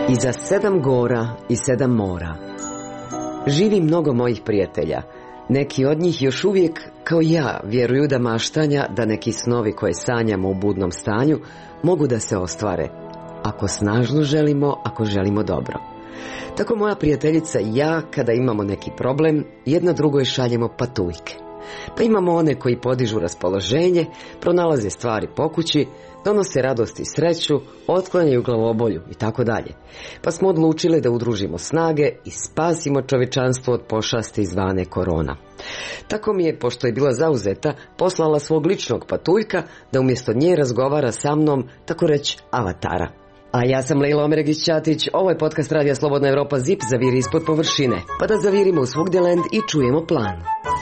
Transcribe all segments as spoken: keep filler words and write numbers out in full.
Iza sedam gora i sedam mora živi mnogo mojih prijatelja. Neki od njih još uvijek, kao ja, vjeruju da maštanja, da neki snovi koje sanjamo u budnom stanju mogu da se ostvare, ako snažno želimo, ako želimo dobro. Tako moja prijateljica i ja, kada imamo neki problem, jedna drugoj šaljemo patuljke. Pa imamo one koji podižu raspoloženje, pronalaze stvari po kući, donose radost i sreću, otklanjaju glavobolju i tako dalje. Pa smo odlučili da udružimo snage i spasimo čovječanstvo od pošasti zvane korona. Tako mi je, pošto je bila zauzeta, poslala svog ličnog patuljka da umjesto nje razgovara sa mnom, tako reći avatara. A ja sam Lejla Omeregić-Ćatić, ovo je podcast Radija Slobodna Evropa Zip, zaviri ispod površine. Pa da zavirimo u Svugdjeland i čujemo plan.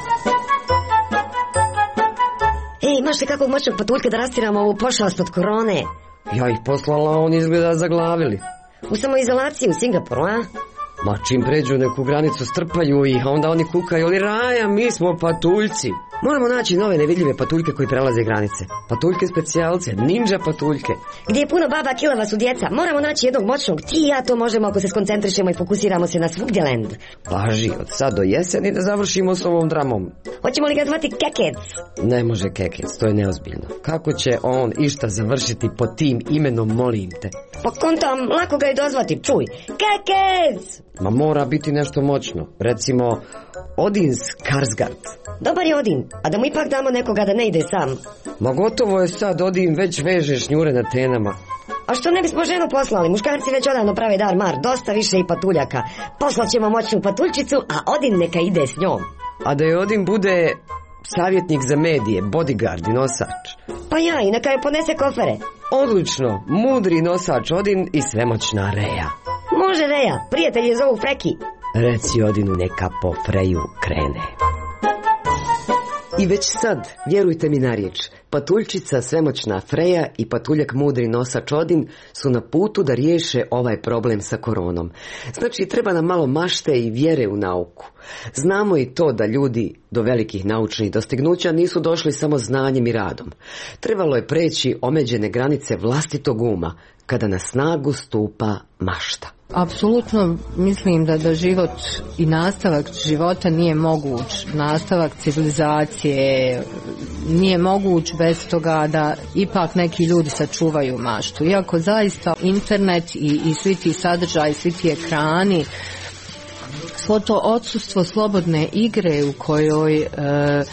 Ej, imaš li kakvog moćnog patuljka da rastiramo ovu pošast od korone? Ja ih poslala, on izgleda zaglavili. U samoizolaciji u Singapuru, a? Ma čim pređu neku granicu strpaju ih, a onda oni kukaju, ali Raja, mi smo patuljci. Moramo naći nove nevidljive patuljke koji prelaze granice. Patuljke specijalce, ninja patuljke. Gdje je puno baba, kilava su djeca. Moramo naći jednog moćnog. Ti i ja to možemo ako se skoncentrišemo i fokusiramo se na Svugdjeland. Važi, od sad do jeseni da završimo s ovom dramom. Hoćemo li ga zvati Kekec? Ne može Kekec, to je neozbiljno. Kako će on išta završiti pod tim imenom, molim te? Pa kontam, lako ga je dozvati, čuj. Kekec! Ma mora biti nešto moćno. Recimo, Odin Skarsgård. Dobar je Odin, a da mu ipak damo nekoga da ne ide sam. Ma gotovo je sad, Odin već veže šnjure na tenama. A što ne bismo ženu poslali? Muškarci već odavno prave dar mar, dosta više i patuljaka. Poslat ćemo moćnu patuljčicu, a Odin neka ide s njom. A da je Odin bude savjetnik za medije, bodyguard i nosač. Pa ja, i neka je ponese kofere. Odlično, mudri nosač Odin i svemoćna Reja. Može Reja, prijatelj je zovu Freki. Reci Odinu neka po Freju krene. I već sad, vjerujte mi na riječ, patuljčica svemoćna Freja i patuljak mudri nosač Odin su na putu da riješe ovaj problem sa koronom. Znači, treba nam malo mašte i vjere u nauku. Znamo i to da ljudi do velikih naučnih dostignuća nisu došli samo znanjem i radom. Trebalo je preći omeđene granice vlastitog uma, kada na snagu stupa mašta. Apsolutno mislim da, da život i nastavak života nije moguć, nastavak civilizacije nije moguć bez toga da ipak neki ljudi sačuvaju maštu. Iako zaista internet i, i svi ti sadržaji, svi ti ekrani, svo to odsustvo slobodne igre u kojoj e, e,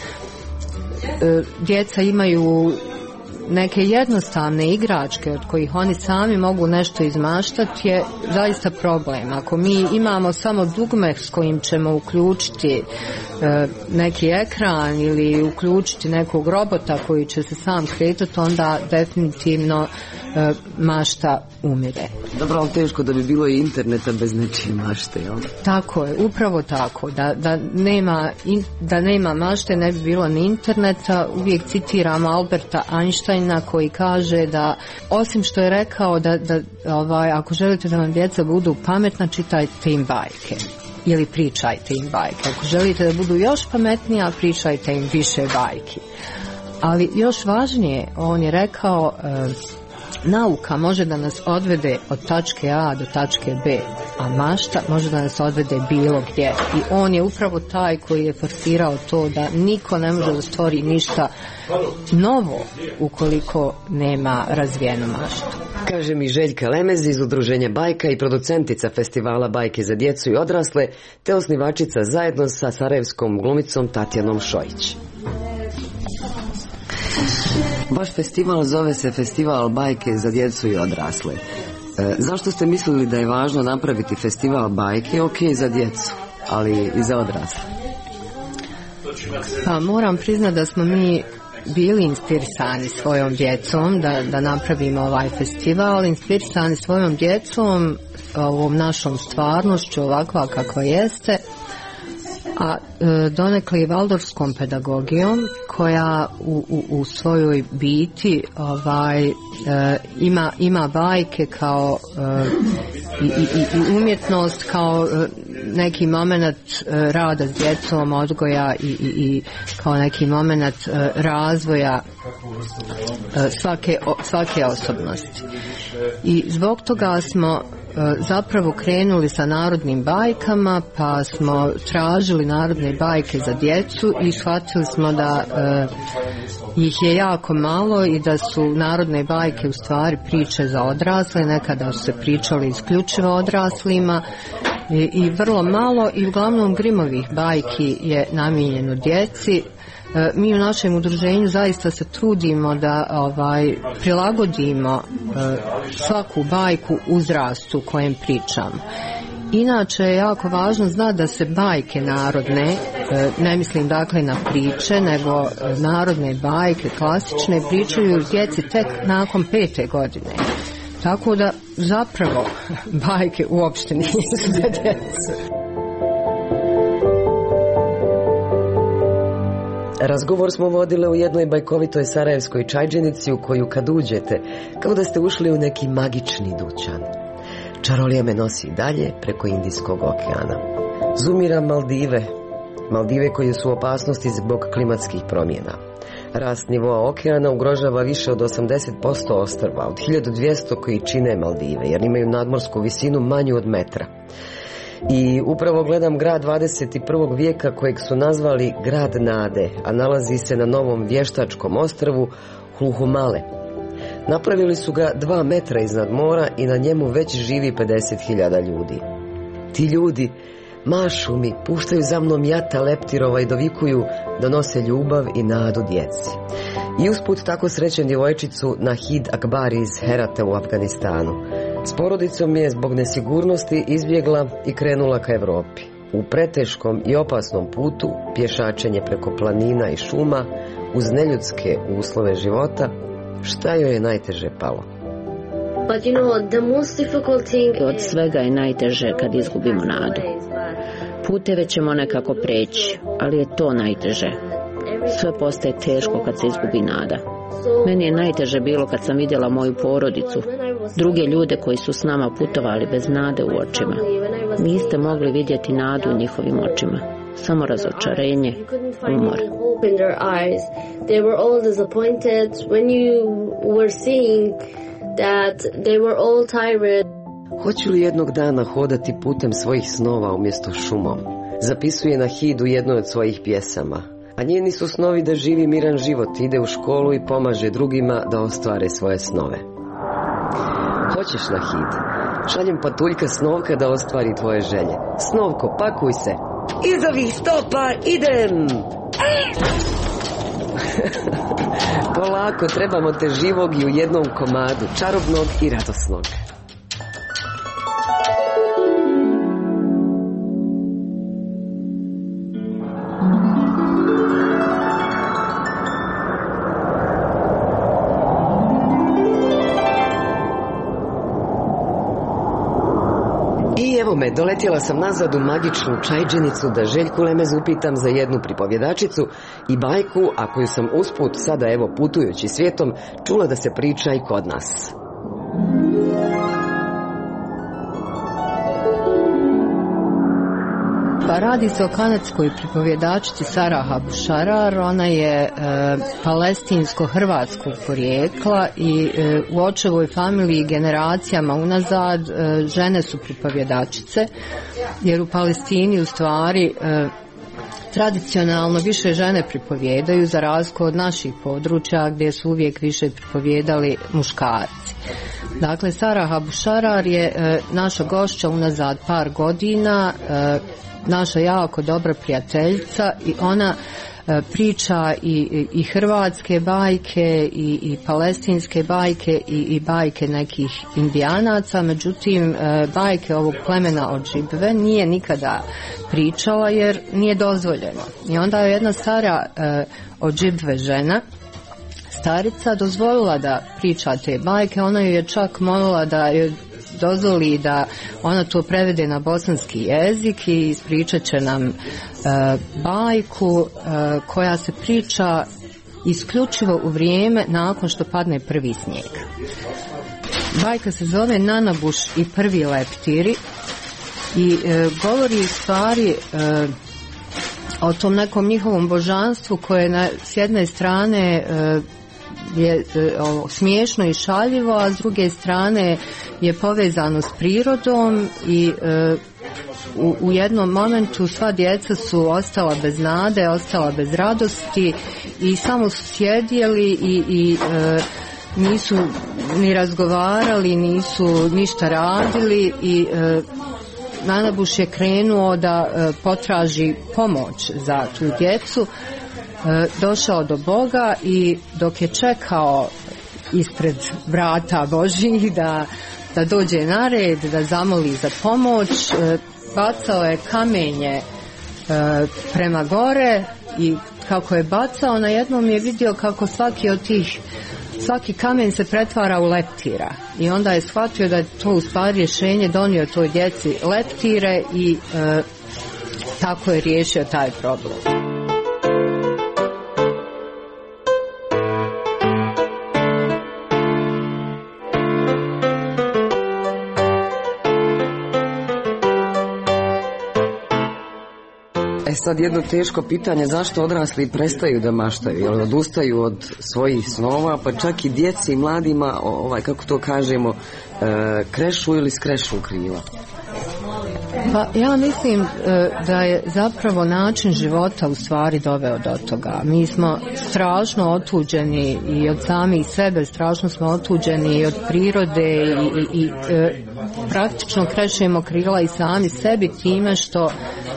djeca imaju neke jednostavne igračke od kojih oni sami mogu nešto izmaštati je zaista problem. Ako mi imamo samo dugme s kojim ćemo uključiti e, neki ekran ili uključiti nekog robota koji će se sam kretati, onda definitivno e, mašta umire. Dobro, ali teško da bi bilo i interneta bez nečije mašte, jel? Tako je, upravo tako. Da, da, nema, in, da nema mašte ne bi bilo ni interneta. Uvijek citiramo Alberta Einsteina koji kaže da, osim što je rekao da, da ovaj, ako želite da vam djeca budu pametna, čitajte im bajke. Ili pričajte im bajke. Ako želite da budu još pametnija, pričajte im više bajki. Ali još važnije, on je rekao, e, nauka može da nas odvede od tačke A do tačke B, a mašta može da nas odvede bilo gdje. I on je upravo taj koji je forsirao to da niko ne može da stvori ništa novo ukoliko nema razvijenu maštu. Kaže mi Željka Lemez iz Udruženja Bajka i producentica festivala Bajke za djecu i odrasle, te osnivačica zajedno sa sarajevskom glumicom Tatjanom Šojić. Vaš festival zove se Festival Bajke za djecu i odrasle. E, zašto ste mislili da je važno napraviti festival bajke, ok, za djecu, ali i za odrasle? Pa moram priznati da smo mi bili inspirisani svojom djecom da, da napravimo ovaj festival, inspirisani svojom djecom, ovom našom stvarnošću ovakva kakva jeste, a e, donekle i valdorskom pedagogijom koja u, u, u svojoj biti ovaj, e, ima, ima bajke kao e, i, i, i umjetnost kao e, neki moment e, rada s djecom, odgoja i, i, i kao neki moment e, razvoja e, svake, o, svake osobnosti. I zbog toga smo zapravo krenuli sa narodnim bajkama, pa smo tražili narodne bajke za djecu i shvatili smo da ih je jako malo i da su narodne bajke u stvari priče za odrasle, nekada su se pričali isključivo odraslima i, i vrlo malo i uglavnom Grimovih bajki je namijenjeno djeci. Mi u našem udruženju zaista se trudimo da ovaj, prilagodimo svaku bajku uzrastu kojem pričamo. Inače je jako važno znati da se bajke narodne, ne mislim dakle na priče, nego narodne bajke, klasične, pričaju djeci tek nakon pete godine. Tako da zapravo bajke uopšte nisu za djecu. Razgovor smo vodile u jednoj bajkovitoj sarajevskoj čajđenici u koju kad uđete, kao da ste ušli u neki magični dućan. Čarolija me nosi i dalje preko Indijskog okeana. Zumira Maldive, Maldive koje su u opasnosti zbog klimatskih promjena. Rast nivoa okeana ugrožava više od osamdeset posto ostrva, od hiljadu dvjesto koji čine Maldive, jer imaju nadmorsku visinu manju od metra. I upravo gledam grad dvadeset prvog vijeka kojeg su nazvali grad nade, a nalazi se na novom vještačkom ostrvu Hluhumale. Napravili su ga dva metra iznad mora i na njemu već živi pedeset hiljada ljudi. Ti ljudi mašu mi, puštaju za mnom jata leptirova i dovikuju da nose ljubav i nadu djeci. I usput tako srećem djevojčicu Nahid Akbari iz Herata u Afganistanu. S porodicom je zbog nesigurnosti izbjegla i krenula ka Europi. U preteškom i opasnom putu, pješačenje preko planina i šuma, uz neljudske uslove života, šta joj je najteže palo? But you know, the most difficult thing... Od svega je najteže kad izgubimo nadu. Puteve ćemo nekako preći, ali je to najteže. Sve postaje teško kad se izgubi nada. Meni je najteže bilo kad sam vidjela moju porodicu, druge ljude koji su s nama putovali bez nade u očima. Niste mogli vidjeti nadu u njihovim očima, samo razočarenje, umor. They were all disappointed when you were seeing that they were all tired. Hoću li jednog dana hodati putem svojih snova umjesto šumom? Zapisuje Nahid u jednoj od svojih pjesama. A njeni su snovi da živi miran život, ide u školu i pomaže drugima da ostvare svoje snove. Hoćeš, Nahid? Šaljem patuljka Snovka da ostvari tvoje želje. Snovko, pakuj se. Iz ovih stopa idem! Polako, trebamo te živog i u jednom komadu, čarobnog i radosnog. I evo me, doletjela sam nazad u magičnu čajđenicu da Željku Lemez upitam za jednu pripovjedačicu i bajku, a koju sam usput sada evo putujući svijetom čula da se priča i kod nas. Pa radi se o kanadskoj pripovjedačici Sarah Habusharar. Ona je e, palestinsko-hrvatskog porijekla i e, u očevoj familiji generacijama unazad e, žene su pripovjedačice, jer u Palestini u stvari e, tradicionalno više žene pripovjedaju za razliku od naših područja gdje su uvijek više pripovjedali muškarci. Dakle, Sarah Habusharar je e, naša gošća unazad par godina, e, naša jako dobra prijateljica i ona e, priča i, i hrvatske bajke i, i palestinske bajke i, i bajke nekih indijanaca, međutim e, bajke ovog plemena Odžibve nije nikada pričala jer nije dozvoljeno. I onda je jedna stara e, Odžibve žena, starica, dozvolila da priča te bajke. Ona ju je čak molila da joj dozvoli da ona to prevede na bosanski jezik i ispričat će nam e, bajku e, koja se priča isključivo u vrijeme nakon što padne prvi snijeg. Bajka se zove Nanabuš i prvi leptiri i e, govori u stvari e, o tom nekom njihovom božanstvu koje na, s jedne strane e, je o, smiješno i šaljivo, a s druge strane je povezano s prirodom i e, u, u jednom momentu sva djeca su ostala bez nade, ostala bez radosti i samo su sjedjeli i, i e, nisu ni razgovarali, nisu ništa radili i e, Nanabuš je krenuo da e, potraži pomoć za tu djecu, e, došao do Boga i dok je čekao ispred vrata Božjih da, da dođe na red, da zamoli za pomoć, e, bacao je kamenje e, prema gore i kako je bacao, na jednom je vidio kako svaki od tih svaki kamen se pretvara u leptira i onda je shvatio da je to u stvari rješenje, donio toj djeci leptire i e, tako je riješio taj problem. E sad jedno teško pitanje, zašto odrasli prestaju da maštaju, jel odustaju od svojih snova, pa čak i djeci i mladima, ovaj, kako to kažemo, e, krešu ili skrešu krila? Pa ja mislim e, da je zapravo način života u stvari doveo do toga. Mi smo strašno otuđeni i od samih sebe, strašno smo otuđeni i od prirode i, i, i e, praktično krešemo krila i sami sebi time što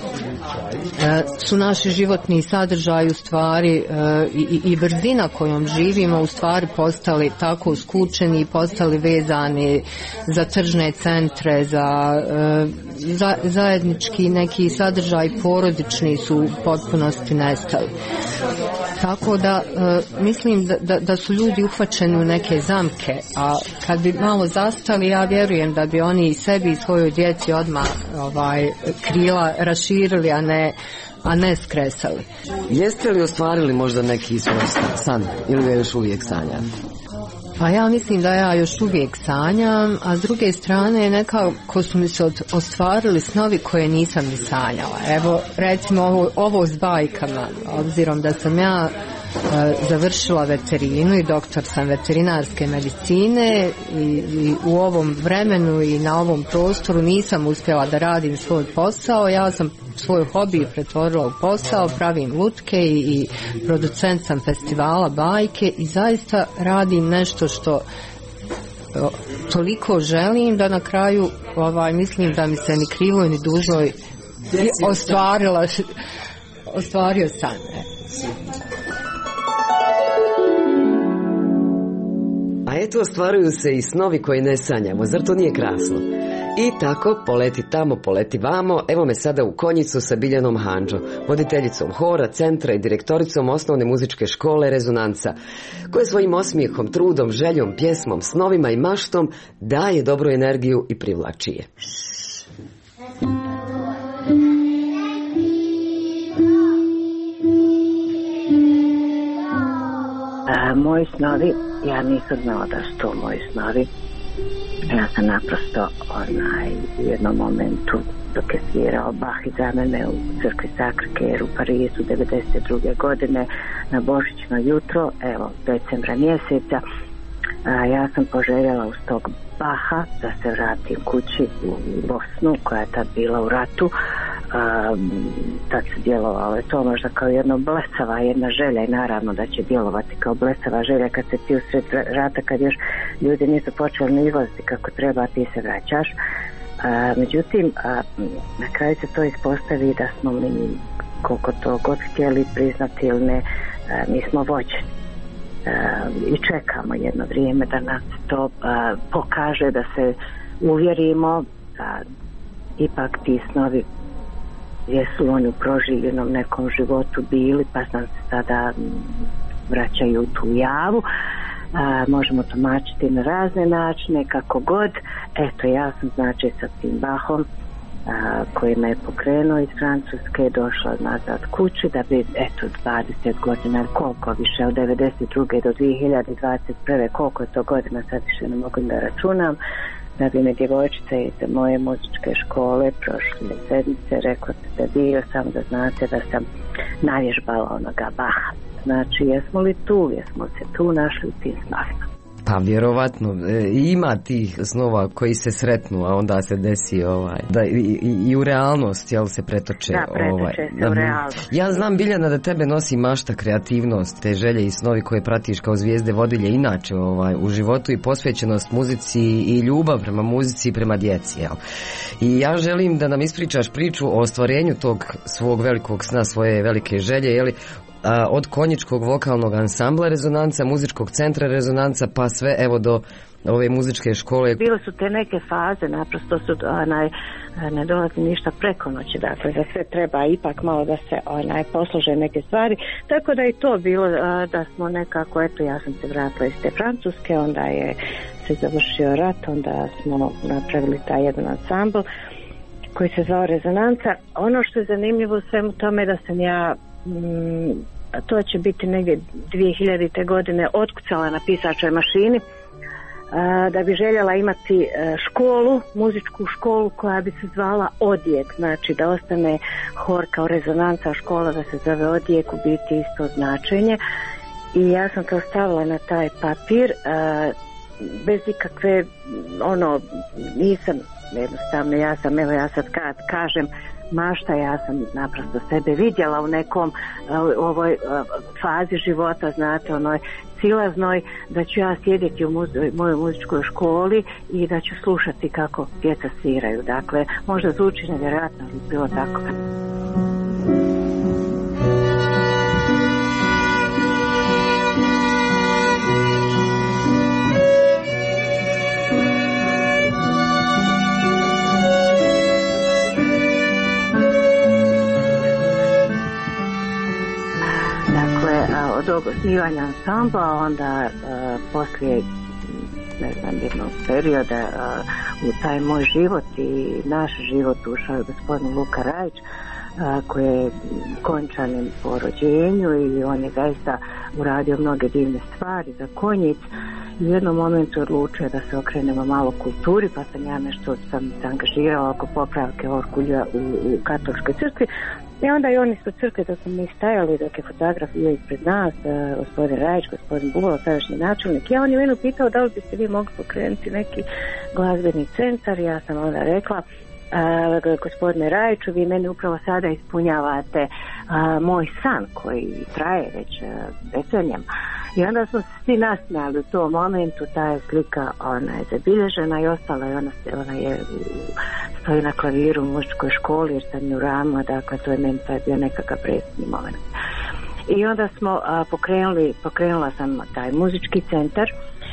su naši životni sadržaji u stvari e, i, i brzina kojom živimo u stvari postali tako skučeni i postali vezani za tržne centre, za, e, za zajednički neki sadržaj porodični su u potpunosti nestali. Tako da e, mislim da, da, da su ljudi uhvaćeni u neke zamke, a kad bi malo zastali, ja vjerujem da bi oni i sebi i svojoj djeci odmah ovaj, krila raširili, a ne a ne skresali. Jeste li ostvarili možda neki svoj san ili ga još uvijek sanjam? Pa ja mislim da ja još uvijek sanjam, a s druge strane nekako su mi se ostvarili snovi koje nisam ni sanjala. Evo recimo ovo, ovo s bajkama, obzirom da sam ja e, završila veterinu i doktor sam veterinarske medicine i, i u ovom vremenu i na ovom prostoru nisam uspjela da radim svoj posao. Ja sam svoj hobi pretvorila u posao, pravim lutke i, i producent sam festivala bajke i zaista radim nešto što o, toliko želim da na kraju ovaj, mislim da mi se ni krivo ni dužno ostvarila ostvario san. A eto, ostvaruju se i snovi koje ne sanjamo, zar to nije krasno? I tako, poleti tamo, poleti vamo, evo me sada u Konjicu sa Biljanom Handžo, voditeljicom hora, centra i direktoricom osnovne muzičke škole Rezonanca, koja svojim osmijehom, trudom, željom, pjesmom, snovima i maštom daje dobru energiju i privlači je. A, moji snovi, ja nisam znala da su to moji snovi. Ja sam naprosto onaj, u jednom momentu dok je svirao Bach iza mene u crkvi Sacré-Cœur u Parizu devedeset druge godine na božićno jutro, evo decembra mjeseca, a, ja sam poželjela uz tog Baha da se vratim kući u Bosnu koja je tad bila u ratu. A, tad se djelovalo je to možda kao jedna blesava jedna želja i naravno da će djelovati kao blesava želja kad se ti usred rata, kad još ljudi nisu počeli ni izlaziti kako treba, ti se vraćaš. A, međutim a, na kraju se to ispostavi da smo mi, koliko to god htjeli priznati ili ne, a, mi smo vođeni. Uh, i čekamo jedno vrijeme da nas to uh, pokaže, da se uvjerimo da ipak ti snovi jesu oni u proživljenom nekom životu bili, pa nam se sada vraćaju u tu javu. Uh, možemo tumačiti na razne načine, kako god. Eto, ja sam znači sa tim Bachom A, koji me je pokrenuo iz Francuske, došla nazad kući da bi, eto, dvadeset godina, koliko više, od devedeset druge do dvije hiljade dvadeset prve, koliko je to godina, sad više ne mogu da računam, da bi me djevojčica iz moje muzičke škole prošle sedmice rekla da dio, samo da znate da sam navježbala onoga Baha. znači jesmo li tu, jesmo se tu našli u tim snovima. Pa vjerovatno e, ima tih snova koji se sretnu, a onda se desi ovaj, da i, i, i u realnost jel se pretoče. Da, pretoče ovaj, se da, u realnost. Ja znam, Biljana, da tebe nosi mašta, kreativnost, te želje i snovi koje pratiš kao zvijezde vodilje inače ovaj, u životu i posvećenost muzici i ljubav prema muzici i prema djeci. Jel? I ja želim da nam ispričaš priču o ostvarenju tog svog velikog sna, svoje velike želje, jeli, od konjičkog vokalnog ansambla Rezonanca, muzičkog centra Rezonanca, pa sve evo do ove muzičke škole. Bile su te neke faze, naprosto su onaj, ne dolazi ništa preko noći, dakle za sve treba ipak malo da se onaj, poslože neke stvari, tako da je to bilo da smo nekako, eto ja sam se vratila iz te Francuske, onda je se završio rat, onda smo napravili taj jedan ansambl koji se zvao Rezonanca. Ono što je zanimljivo u svemu tome da sam ja mm, to će biti negdje dvije hiljadite godine otkucala na pisačoj mašini a, da bi željela imati a, školu, muzičku školu koja bi se zvala Odjek, znači da ostane hor kao Rezonanca, škola da se zove Odjek, u biti isto značenje, i ja sam to stavila na taj papir a, bez ikakve ono, nisam jednostavno, ja sam, evo ja sad kad kažem mašta, ja sam naprosto sebe vidjela u nekom uh, ovoj uh, fazi života, znate, onoj silaznoj, da ću ja sjediti u muzi- mojoj muzičkoj školi i da ću slušati kako djeca sviraju. Dakle, možda zvuči nevjerojatno, ali bilo tako. Od ovog osnivanja ansambla, onda uh, poslije ne znam, jednog perioda uh, u taj moj život i naš život ušao je gospodin Luka Rajić, uh, koji je konjčanin po rođenju i on je zaista uradio mnoge divne stvari za konjic. U jednom momentu odlučio da se okrenemo malo kulturi, pa sam ja nešto sam se angažirala oko popravke orgulja u, u katoličkoj crkvi. I onda i oni ispred crkve, da smo mi stajali, dok je fotograf bio ispred nas, uh, gospodin Rajić, gospodin Bubalo, sadašnji načelnik. Ja on je mene pitao da li biste vi mogli pokrenuti neki glazbeni centar. Ja sam onda rekla, uh, gospodine Rajiću, vi meni upravo sada ispunjavate uh, moj san koji traje već uh, decenijama. I onda smo se svi nasmijali u tom momentu, ta je slika, ona je zabilježena i ostala je, ona, ona je stoji na klaviru u muzičkoj školi jer sam ju rama, dakle to je meni sad bio nekakav presudni moment. I onda smo a, pokrenuli, pokrenula sam taj muzički centar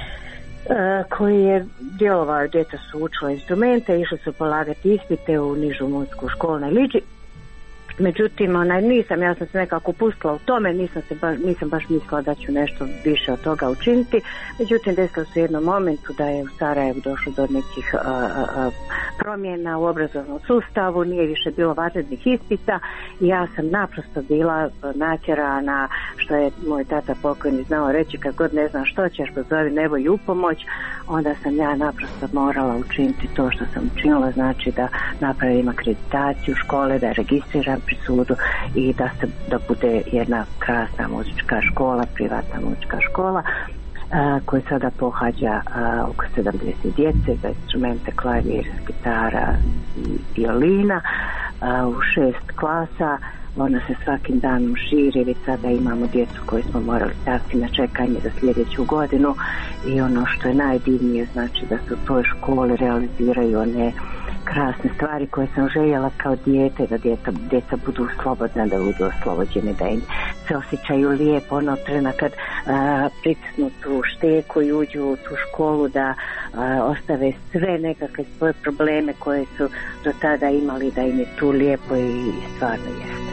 a, koji je djelovao, djeca su učila instrumente, išli su polagati ispite u nižu muzičku školu na Liđi. Međutim, onaj, nisam, ja sam se nekako pustila u tome, nisam, se baš, nisam baš mislila da ću nešto više od toga učiniti. Međutim, desilo se u jednom momentu da je u Sarajevu došlo do nekih a, a, promjena u obrazovnom sustavu, nije više bilo vanrednih ispita i ja sam naprosto bila natjerana, što je moj tata pokojni znao reći, kad god ne znam što ćeš, pozovi nebo i upomoć, onda sam ja naprosto morala učiniti to što sam učinila, znači da napravim akreditaciju škole, da registriram pri sudu i da se da bude jedna krasna muzička škola, privatna muzička škola a, koja sada pohađa a, oko sedamdeset djece za instrumente klavir, gitara i violina a, u šest klasa. Ona se svakim danom širi, već sada imamo djecu koju smo morali staviti na čekanje za sljedeću godinu i ono što je najdivnije, znači da se u toj školi realiziraju one krasne stvari koje sam željela kao dijete, da djeca, djeca budu slobodna, da budu oslobođene, da im se osjećaju lijepo ono trena kad a, pritisnu tu šteku i uđu u tu školu, da a, ostave sve nekakve svoje probleme koje su do tada imali, da im je tu lijepo i, i stvarno jeste.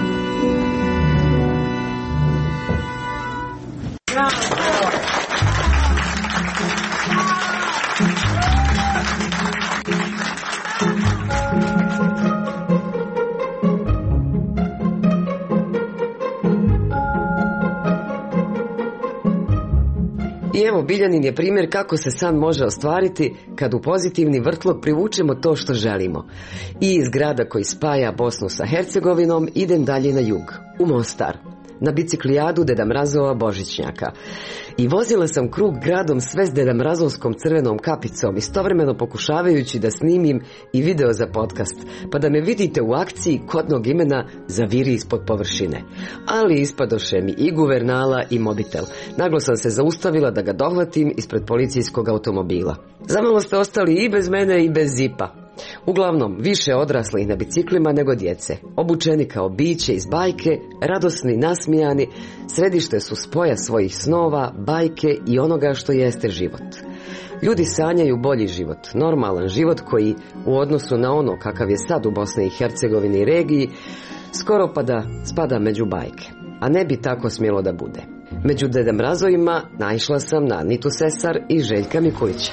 I evo, Biljanin je primjer kako se san može ostvariti kad u pozitivni vrtlog privučemo to što želimo. I iz grada koji spaja Bosnu sa Hercegovinom idem dalje na jug, u Mostar. na biciklijadu Deda Mrazova Božićnjaka. I vozila sam krug gradom sve s Deda Mrazovskom crvenom kapicom, istovremeno pokušavajući da snimim i video za podcast, pa da me vidite u akciji kodnog imena zaviri ispod površine. Ali ispadoše mi i guvernala i mobitel. Naglo sam se zaustavila da ga dohvatim ispred policijskog automobila. Zamalo ste ostali i bez mene i bez zipa. Uglavnom, više odraslih na biciklima nego djece. Obučeni kao biće iz bajke, radosni, nasmijani, središte su spoja svojih snova, bajke i onoga što jeste život. Ljudi sanjaju bolji život, normalan život koji, u odnosu na ono kakav je sad u Bosni i Hercegovini i regiji, skoro pa da spada među bajke. A ne bi tako smjelo da bude. Među Deda Mrazovima naišla sam na Anitu Sesar i Željka Mikulića.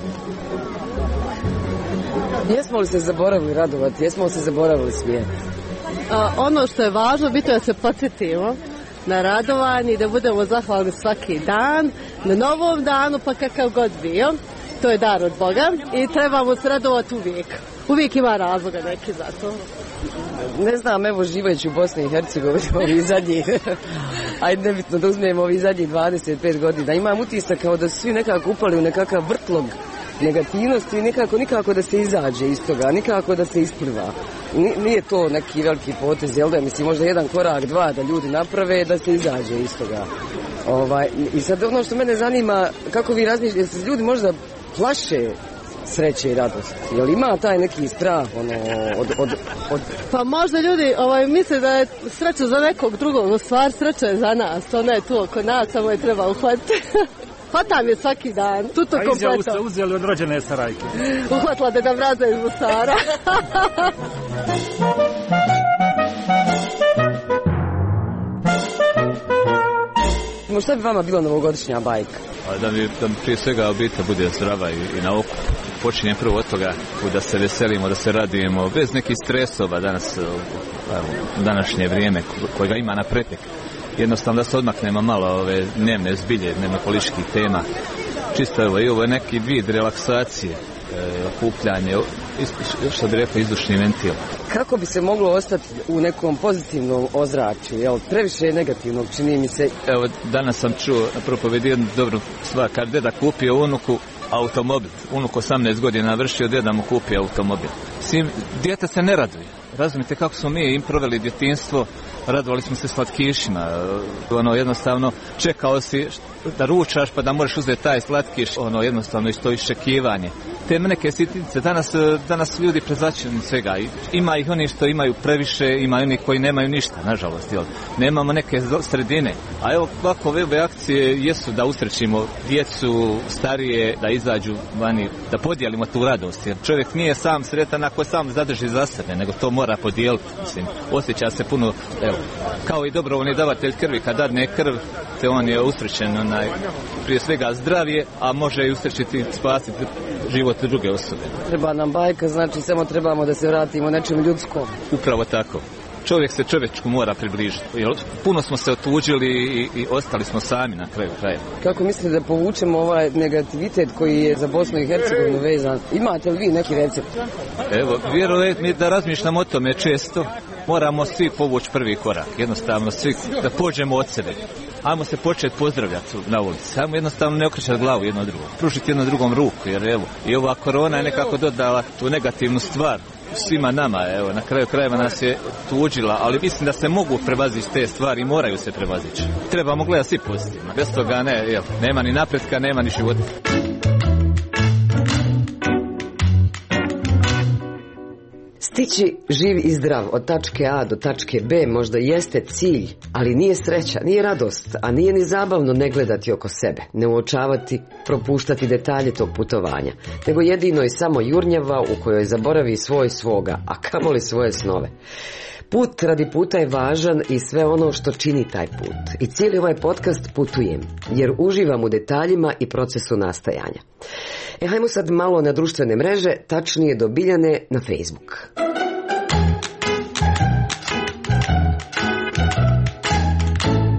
Jesmo li se zaboravili radovati? Jesmo li se zaboravili smijeti? Ono što je važno, bitno je da se podsjetimo na radovanje i da budemo zahvalni svaki dan, na novom danu, pa kakav god bio. To je dar od Boga i trebamo se radovati uvijek. Uvijek ima razloga neki za to. Ne znam, evo živeći u Bosni i Hercegovini ovih zadnjih, ajde nebitno da uzmemo ovih zadnjih dvadeset pet godina, imam utisak kao da su svi nekako upali u nekakav vrtlog negativnosti i nikako, nikako da se izađe iz toga, nikako da se ispliva. Nije to neki veliki potez, jel da, mislim, možda jedan korak, dva da ljudi naprave da se izađe iz toga. Ovaj, i sad ono što mene zanima, kako vi razmišljate, se ljudi možda plaše sreće i radost? Jel ima taj neki strah ono, od, od, od... Pa možda ljudi ovaj, misle da je sreća za nekog drugog, u stvar sreća je za nas, ona je tu oko nas, samo je treba uhvatiti. Hvatam je svaki dan, tuto kompleto. A izjavu ste uzeli od rođene Sarajke. Uhvatila Deda Mraza iz Mostara. Šta bi vama bilo novogodišnja bajka? Da mi, da mi prije svega obitelj bude zdrava i, i na oku. Počinjem prvo od toga da se veselimo, da se radujemo, bez nekih stresova danas, u današnje vrijeme kojega ima na pretek. Jednostavno da se odmaknemo malo ove dnevne zbilje, dnevno političkih tema. Čisto evo, i ovo je neki vid relaksacije, e, okupljanje, što bi rekao, izdušni ventil. Kako bi se moglo ostati u nekom pozitivnom ozračju, jel? Previše je negativnog, čini mi se. Evo, danas sam čuo na propovedi jednu dobru stvar, kad deda kupio unuku automobil, unuk osamnaest godina navršio, deda mu kupio automobil. Svim, dijete se ne raduje. Razumite kako smo mi im proveli djetinjstvo, radovali smo se slatkišima, ono jednostavno čekao si da ručaš pa da možeš uzeti taj slatkiš, ono jednostavno isto iščekivanje. Te neke sitnice, danas, danas ljudi prezračeni svega, ima ih oni što imaju previše, ima oni koji nemaju ništa, nažalost, jel? Nemamo neke sredine, a evo ovako ove akcije jesu da usrećimo djecu, starije, da izađu vani, da podijelimo tu radost, jer čovjek nije sam sretan ako sam zadrži za sebe, nego to mora podijeliti, mislim, osjeća se puno, evo, kao i dobrovoljni davatelj krvi, kad dadne krv, te on je usrećen, onaj, prije svega zdravije, a može i usrećiti, spasiti život druge osobe. Treba nam bajka, znači samo trebamo da se vratimo nečem ljudskom. Upravo tako. Čovjek se čovječku mora približiti. Jer puno smo se otuđili i, i ostali smo sami na kraju kraja. Kako mislite da povučemo ovaj negativitet koji je za Bosnu i Hercegovinu vezan? Imate li vi neki recept? Evo, vjerujete mi da razmišljam o tome često. Moramo svi povući prvi korak. Jednostavno svi da pođemo od sebe. Ajmo se početi pozdravljati na ulici. Ajmo jednostavno ne okrećati glavu jedno drugo. Pružiti jedno drugom ruku, jer evo, i ova korona je nekako dodala tu negativnu stvar svima nama, evo, na kraju krajeva nas je tuđila, ali mislim da se mogu prevazići te stvari i moraju se prevazići. Trebamo gledati svi pozitivno. Bez toga ne, jel, nema ni napretka, nema ni života. Stići živ i zdrav od tačke A do tačke B možda jeste cilj, ali nije sreća, nije radost, a nije ni zabavno ne gledati oko sebe, ne uočavati, propuštati detalje tog putovanja, nego jedino i samo jurnjava u kojoj zaboravi svoj svoga, a kamoli svoje snove. Put radi puta je važan i sve ono što čini taj put. I cijeli ovaj podcast putujem, jer uživam u detaljima i procesu nastajanja. E, hajmo sad malo na društvene mreže, tačnije do Biljane na Facebook.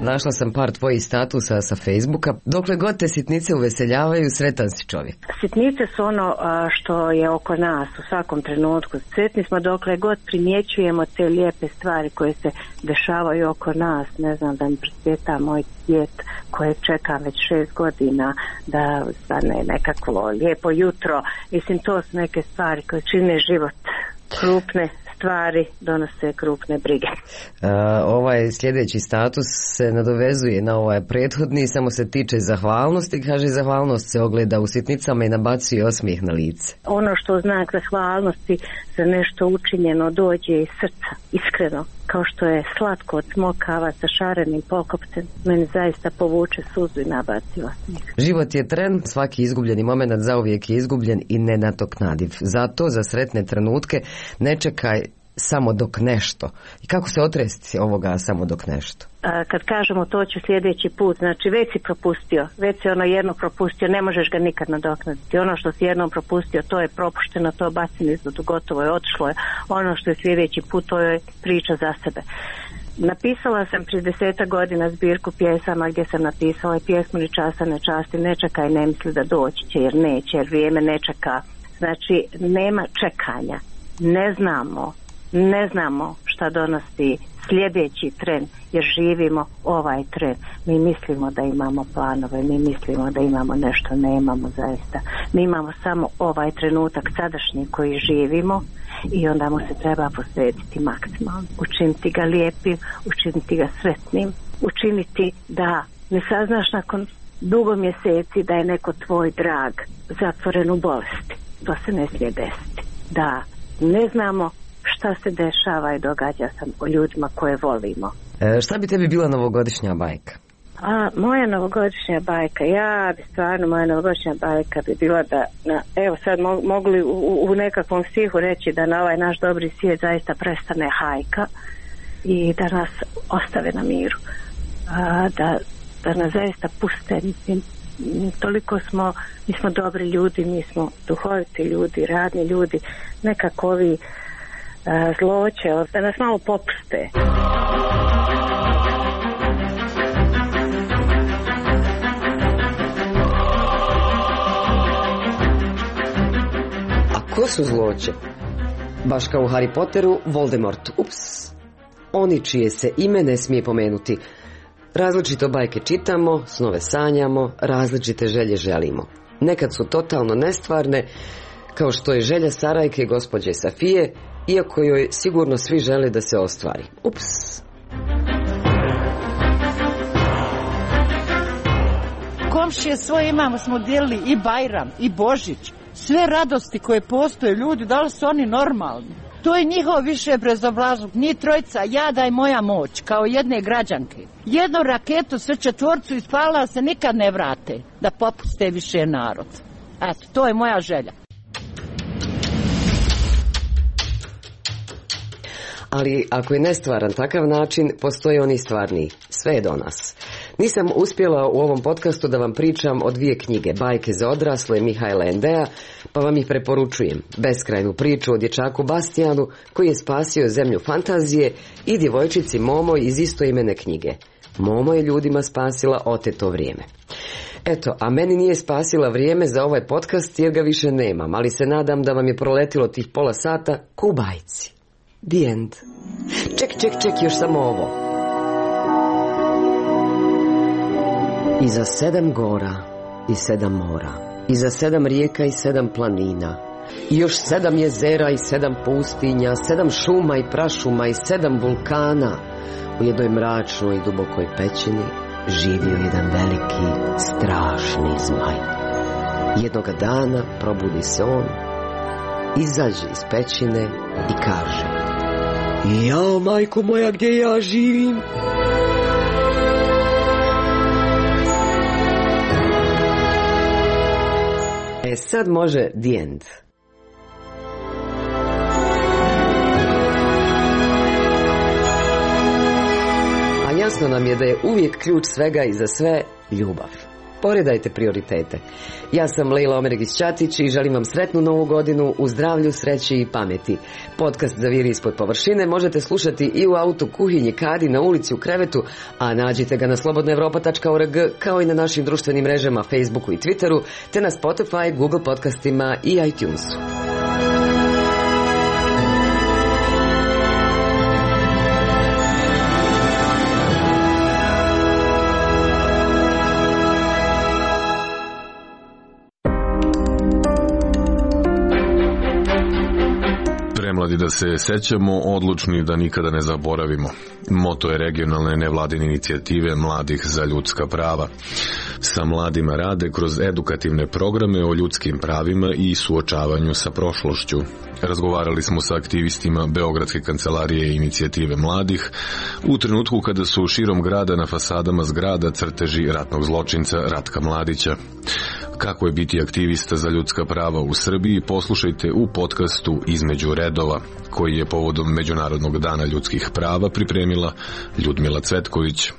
Našla sam par tvojih statusa sa Facebooka. Dokle god te sitnice uveseljavaju, sretan si čovjek. Sitnice su ono što je oko nas u svakom trenutku. Sretni smo dokle god primjećujemo te lijepe stvari koje se dešavaju oko nas. Ne znam, da mi prosvjeta moj djet koje čekam već šest godina da stane nekakvo lijepo jutro. Mislim, to su neke stvari koje čine život. Krupne stvari donose krupne brige. Uh, ovaj sljedeći status se nadovezuje na ovaj prethodni, samo se tiče zahvalnosti. Kaže, zahvalnost se ogleda u sitnicama i nabacuje osmijeh na lice. Ono što znak zahvalnosti za nešto učinjeno dođe iz srca, iskreno, kao što je slatko od smokava sa šarenim pokopcem, meni zaista povuče suzu i nabaci osmijeh. Život je tren, svaki izgubljeni moment zauvijek je izgubljen i nenadoknadiv. Zato za sretne trenutke ne čekaj samo dok nešto. I kako se otresti ovoga samo dok nešto? A, kad kažemo to ću sljedeći put, znači već si propustio, već si ono jedno propustio, ne možeš ga nikad nadoknaditi. Ono što si jednom propustio, to je propušteno, to bacim izvodu, gotovo je, otišlo je. Ono što je sljedeći put, to je priča za sebe. Napisala sam prije desetak godina zbirku pjesama gdje sam napisala i pjesmu Ni časa ne časti, ne čekaj, ne misli da doći će, jer neće, jer vrijeme ne čeka. Znači, nema čekanja. Ne znamo Ne znamo šta donosi sljedeći tren, jer živimo ovaj tren. Mi mislimo da imamo planove, mi mislimo da imamo nešto, nemamo zaista. Mi imamo samo ovaj trenutak sadašnji koji živimo i onda mu se treba posvetiti maksimalno. Učiniti ga lijepim, učiniti ga sretnim, učiniti da ne saznaš nakon dugo mjeseci da je neko tvoj drag zatvoren u bolesti. To se ne smije desiti. Da ne znamo šta se dešava i događa sam o ljudima koje volimo. E, šta bi tebi bila novogodišnja bajka? A, moja novogodišnja bajka, ja bi stvarno, moja novogodišnja bajka bi bila da, na, evo sad mo, mogli u, u nekakvom stihu reći da na ovaj naš dobri svijet zaista prestane hajka i da nas ostave na miru. A, da, da nas zaista puste, mislim, toliko smo, mi smo dobri ljudi, mi smo duhoviti ljudi, radni ljudi, nekako ovi zloće, da nas malo popuste. A ko su zloće? Baš kao u Harry Potteru, Voldemort. Ups. Oni čije se ime ne smije pomenuti. Različito bajke čitamo, snove sanjamo, različite želje želimo. Nekad su totalno nestvarne, kao što je želja Sarajke gospođe Safije, iako joj sigurno svi žele da se ostvari. Ups. Komšije svoje imamo, smo dijelili i Bajram, i Božić. Sve radosti koje postoje, ljudi, da li su oni normalni? To je njihov više bezobrazluk. Ni trojica, ja da je moja moć, kao jedne građanke. Jednu raketu, sve četvorcu ispala se nikad ne vrate, da popuste više narod. Eto, to je moja želja. Ali ako je nestvaran takav način, postoji oni stvarni. Sve je do nas. Nisam uspjela u ovom podcastu da vam pričam o dvije knjige, Bajke za odrasle Mihajla Endea, pa vam ih preporučujem. Beskrajnu priču o dječaku Bastijanu koji je spasio zemlju fantazije i djevojčici Momo iz istoimene knjige. Momo je ljudima spasila oteto vrijeme. Eto, a meni nije spasila vrijeme za ovaj podcast jer ga više nemam, ali se nadam da vam je proletilo tih pola sata ko u bajci. The end. Ček, ček, ček, još samo ovo. Iza sedam gora i sedam mora, iza sedam rijeka i sedam planina, i još sedam jezera i sedam pustinja, sedam šuma i prašuma i sedam vulkana, u jednoj mračnoj i dubokoj pećini živio jedan veliki, strašni zmaj. Jednoga dana probudi se on, izađe iz pećine i kaže: jao, majko moja, gdje ja živim? E sad može the end. A jasno nam je da je uvijek ključ svega i za sve ljubav. Poredajte prioritete. Ja sam Lejla Omeregić-Ćatić i želim vam sretnu novu godinu u zdravlju, sreći i pameti. Podcast Zaviri ispod površine možete slušati i u autu, kuhinji, kadi, na ulici, u krevetu, a nađite ga na slobodna evropa tačka org kao i na našim društvenim mrežama Facebooku i Twitteru, te na Spotify, Google podcastima i iTunesu. Premladi da se sećamo, odlučni da nikada ne zaboravimo. Moto je regionalne nevladine inicijative Mladih za ljudska prava. Sa mladima rade kroz edukativne programe o ljudskim pravima i suočavanju sa prošlošću. Razgovarali smo sa aktivistima Beogradske kancelarije inicijative mladih u trenutku kada su širom grada na fasadama zgrada crteži ratnog zločinca Ratka Mladića. Kako je biti aktivista za ljudska prava u Srbiji, poslušajte u podcastu Između redova, koji je povodom Međunarodnog dana ljudskih prava pripremila Ljudmila Cvetković.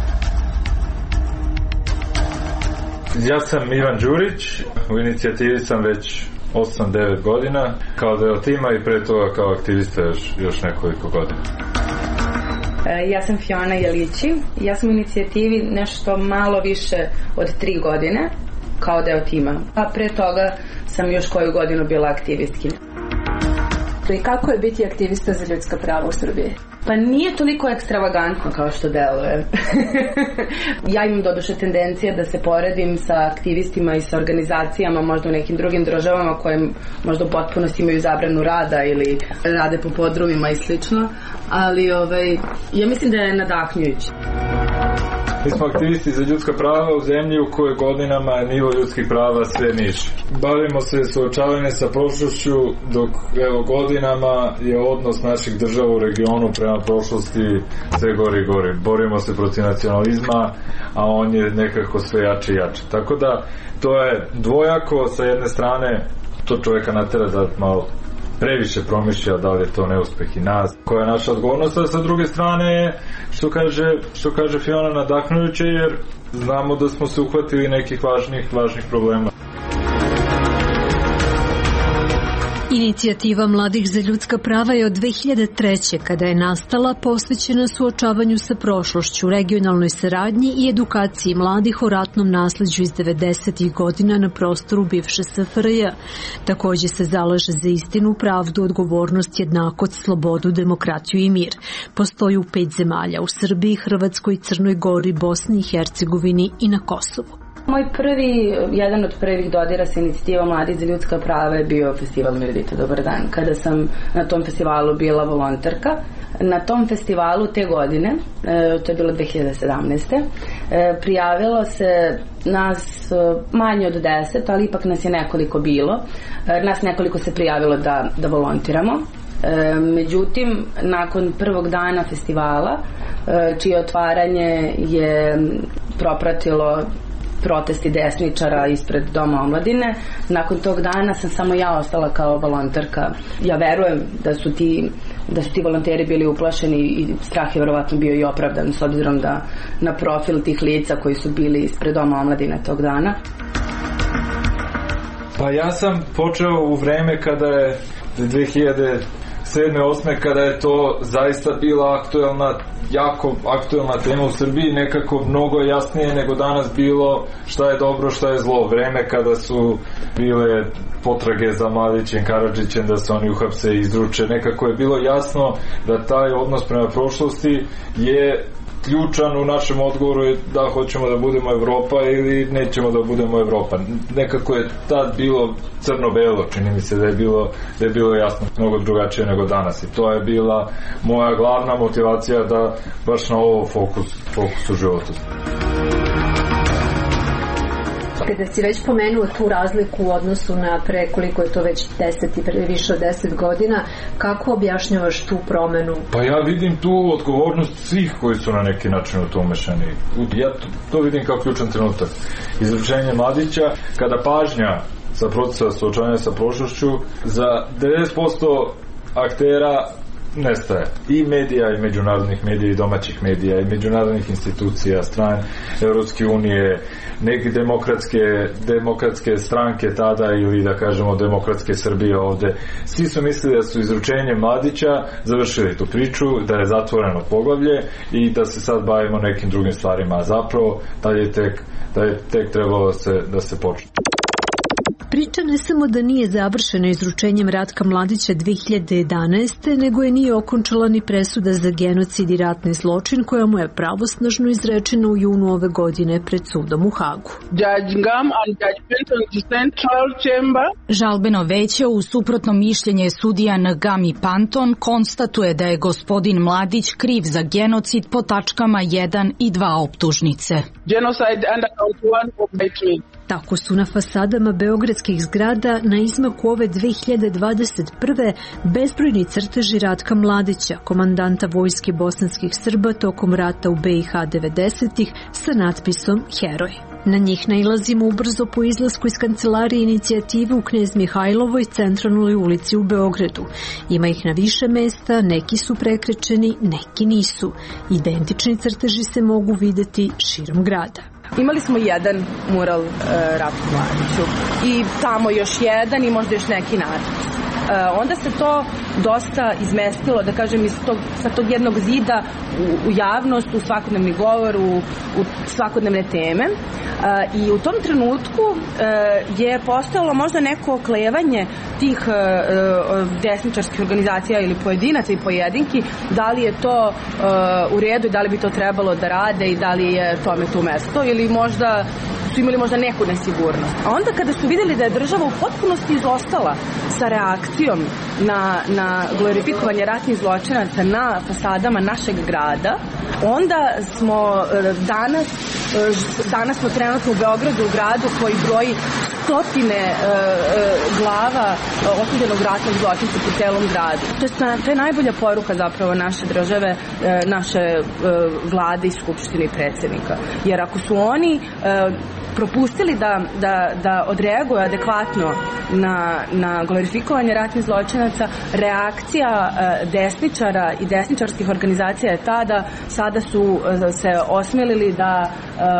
Ja sam Ivan Đurić, u inicijativi sam već osam devet godina, kao deo tima i pre toga kao aktivista još, još nekoliko godina. Ja sam Fiona Jelići, ja sam u inicijativi nešto malo više od tri godine, kao deo tima, a pre toga sam još koju godinu bila aktivistkinja. I kako je biti aktivista za ljudska prava u Srbiji? Pa nije toliko ekstravagantno kao što deluje. Ja imam doduše tendencije da se poredim sa aktivistima i sa organizacijama možda u nekim drugim državama koje možda u potpunosti imaju zabranu rada ili rade po podrumima i slično, ali ovaj, ja mislim da je nadahnjujuće. Mi smo aktivisti za ljudska prava u zemlji u kojoj godinama nivo ljudskih prava sve niže. Bavimo se suočavanjem sa prošlošću, dok evo godinama je odnos naših država u regionu prema prošlosti sve gori i gori. Borimo se protiv nacionalizma, a on je nekako sve jače i jače. Tako da to je dvojako, sa jedne strane to čovjeka natera da malo previše promišlja da li je to neuspeh i nas, koja je naša odgovornost, a sa druge strane je, što kaže, što kaže Fiona, nadahnujuće, jer znamo da smo se uhvatili nekih važnih, važnih problema. Inicijativa Mladih za ljudska prava je od dve hiljade treće. kada je nastala, posvećena suočavanju sa prošlošću, regionalnoj saradnji i edukaciji mladih o ratnom nasleđu iz devedesetih godina na prostoru bivše S F R J. Takođe se zalaže za istinu, pravdu, odgovornost, jednakost, slobodu, demokratiju i mir. Postoji u pet zemalja, u Srbiji, Hrvatskoj, Crnoj Gori, Bosni i Hercegovini i na Kosovu. Moj prvi, jedan od prvih dodira sa inicijativom Mladih za ljudska prava je bio festival Mirodita Dobar dan, kada sam na tom festivalu bila volonterka. Na tom festivalu te godine, to je bilo dve hiljade sedamnaeste. prijavilo se nas manje od deset, ali ipak nas je nekoliko bilo. Nas nekoliko se prijavilo da, da volontiramo. Međutim, nakon prvog dana festivala, čije otvaranje je propratilo protesti desničara ispred Doma omladine, nakon tog dana sam samo ja ostala kao volonterka. Ja verujem da su ti da su ti volonteri bili uplašeni i strah je verovatno bio i opravdan s obzirom da na profil tih lica koji su bili ispred Doma omladine tog dana. Pa ja sam počeo u vreme kada je dve hiljade sedme osme kada je to zaista bila aktuelna, jako aktuelna tema u Srbiji, nekako mnogo jasnije nego danas bilo šta je dobro, šta je zlo. Vreme kada su bile potrage za Mladićem, Karadžićem, da se oni uhapse i izruče, nekako je bilo jasno da taj odnos prema prošlosti je ključan u našem odgovoru, je da hoćemo da budemo Evropa ili nećemo da budemo Evropa. Nekako je tad bilo crno-belo, čini mi se da je bilo, da je bilo jasno mnogo drugačije nego danas i to je bila moja glavna motivacija da baš na ovo fokus, fokus u životu. Kada si već pomenuo tu razliku u odnosu na pre koliko je to već deset i pre više od deset godina, kako objašnjavaš tu promenu? Pa ja vidim tu odgovornost svih koji su na neki način u to umešani. Ja to, to vidim kao ključan trenutak. Izručenje Mladića, kada pažnja sa procesa suočavanja sa prošlošću za devedeset posto aktera nestaje. I medija, i međunarodnih medija, i domaćih medija, i međunarodnih institucija, strane Evropske unije, neke demokratske, demokratske stranke tada, ili da kažemo demokratske Srbije ovde. Svi su mislili da su izručenjem Mladića završili tu priču, da je zatvoreno poglavlje i da se sad bavimo nekim drugim stvarima, a zapravo da je tek, da je tek trebalo da se, da se počne. Priča ne samo da nije završena izručenjem Ratka Mladića dve hiljade jedanaeste. nego je nije okončala ni presuda za genocid i ratni zločin koja mu je pravosnažno izrečena u junu ove godine pred sudom u Hagu. Žalbeno veće u suprotno mišljenje sudija Ngam i Panton konstatuje da je gospodin Mladić kriv za genocid po tačkama jedan i dva optužnice. Genocide under count one of me. Tako su na fasadama beogradskih zgrada na izmaku ove dve hiljade dvadeset prve bezbrojni crteži Ratka Mladića, komandanta vojske bosanskih Srba tokom rata u be i ha devedesetih sa natpisom Heroj. Na njih nailazimo ubrzo po izlasku iz kancelarije inicijative u Knez Mihajlovoj centralnoj ulici u Beogradu. Ima ih na više mesta, neki su prekrečeni, neki nisu. Identični crteži se mogu videti širom grada. Imali smo jedan mural uh, Ratku Mladiću i tamo još jedan i možda još neki natpis. Uh, onda se to dosta izmestilo, da kažem, iz tog, sa tog jednog zida u, u javnost, u svakodnevni govor, u, u svakodnevne teme. Uh, I u tom trenutku uh, je postojalo možda neko oklevanje tih uh, uh, desničarskih organizacija ili pojedinaca i pojedinki, da li je to uh, u redu i da li bi to trebalo da rade i da li je tome tu mesto, ili možda su imali možda neku nesigurnost. A onda kada su vidjeli da je država u potpunosti izostala sa reakcijom na, na glorifikovanje ratnih zločinaca na fasadama našeg grada, onda smo danas, danas smo trenutno u Beogradu, u gradu koji broji stotine e, e, glava osuđenog ratnog zločinca po celom gradu. To je, to je najbolja poruka zapravo naše države, e, naše e, vlade i skupštine i predsjednika. Jer ako su oni e, propustili da, da, da odreaguju adekvatno na, na glorifikovanje ratnih zločinaca, reakcija e, desničara i desničarskih organizacija je ta da sada su e, se osmelili da e,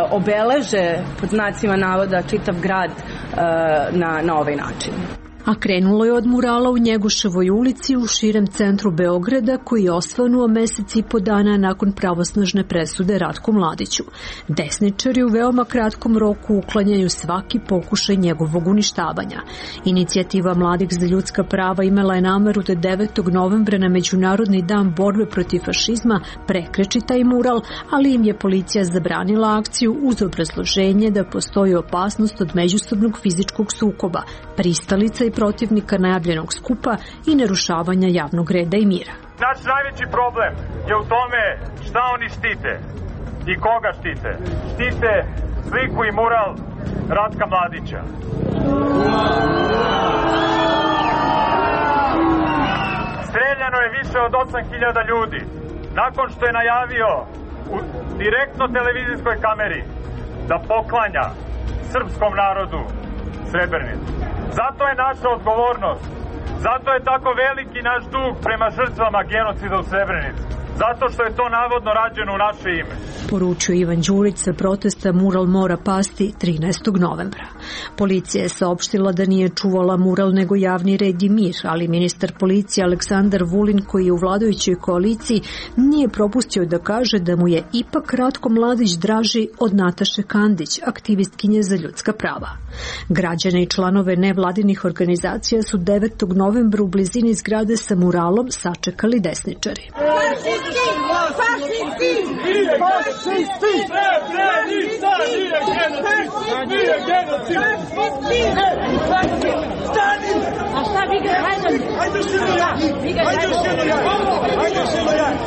obeleže pod znacima navoda čitav grad e, na, na ovaj način. A krenulo je od murala u Njegoševoj ulici u širem centru Beograda koji je osvanuo mesec i po dana nakon pravosnažne presude Ratku Mladiću. Desničari u veoma kratkom roku uklanjaju svaki pokušaj njegovog uništavanja. Inicijativa Mladih za ljudska prava imala je nameru da devetog novembra na Međunarodni dan borbe protiv fašizma prekreči taj mural, ali im je policija zabranila akciju uz obrazloženje da postoji opasnost od međusobnog fizičkog sukoba, pristalica i protivnika najavljenog skupa i narušavanja javnog reda i mira. Naš najveći problem je u tome šta oni štite i koga štite. Štite sliku i mural Ratka Mladića. Streljano je više od osam hiljada ljudi nakon što je najavio u direktno televizijskoj kameri da poklanja srpskom narodu Srebrenicu. Zato je naša odgovornost, zato je tako veliki naš dug prema žrtvama genocida u Srebrenici, zato što je to navodno rađeno u naše ime. Poručio Ivan Đurić sa protesta mural mora pasti trinaestog novembra. Policija je saopštila da nije čuvala mural nego javni red i mir, ali ministar policije Aleksandar Vulin, koji je u vladajućoj koaliciji, nije propustio da kaže da mu je ipak Ratko Mladić draži od Nataše Kandić, aktivistkinje za ljudska prava. Građane i članove nevladinih organizacija su devetog novembra u blizini zgrade sa muralom sačekali desničari. Fašisti! Fašisti! Srebrenica nije genocid! Nije genocid! Fašisti! Stani! A šta vi ga hajde? Hajde se na ja! Hajde se na ja! Hajde se na ja!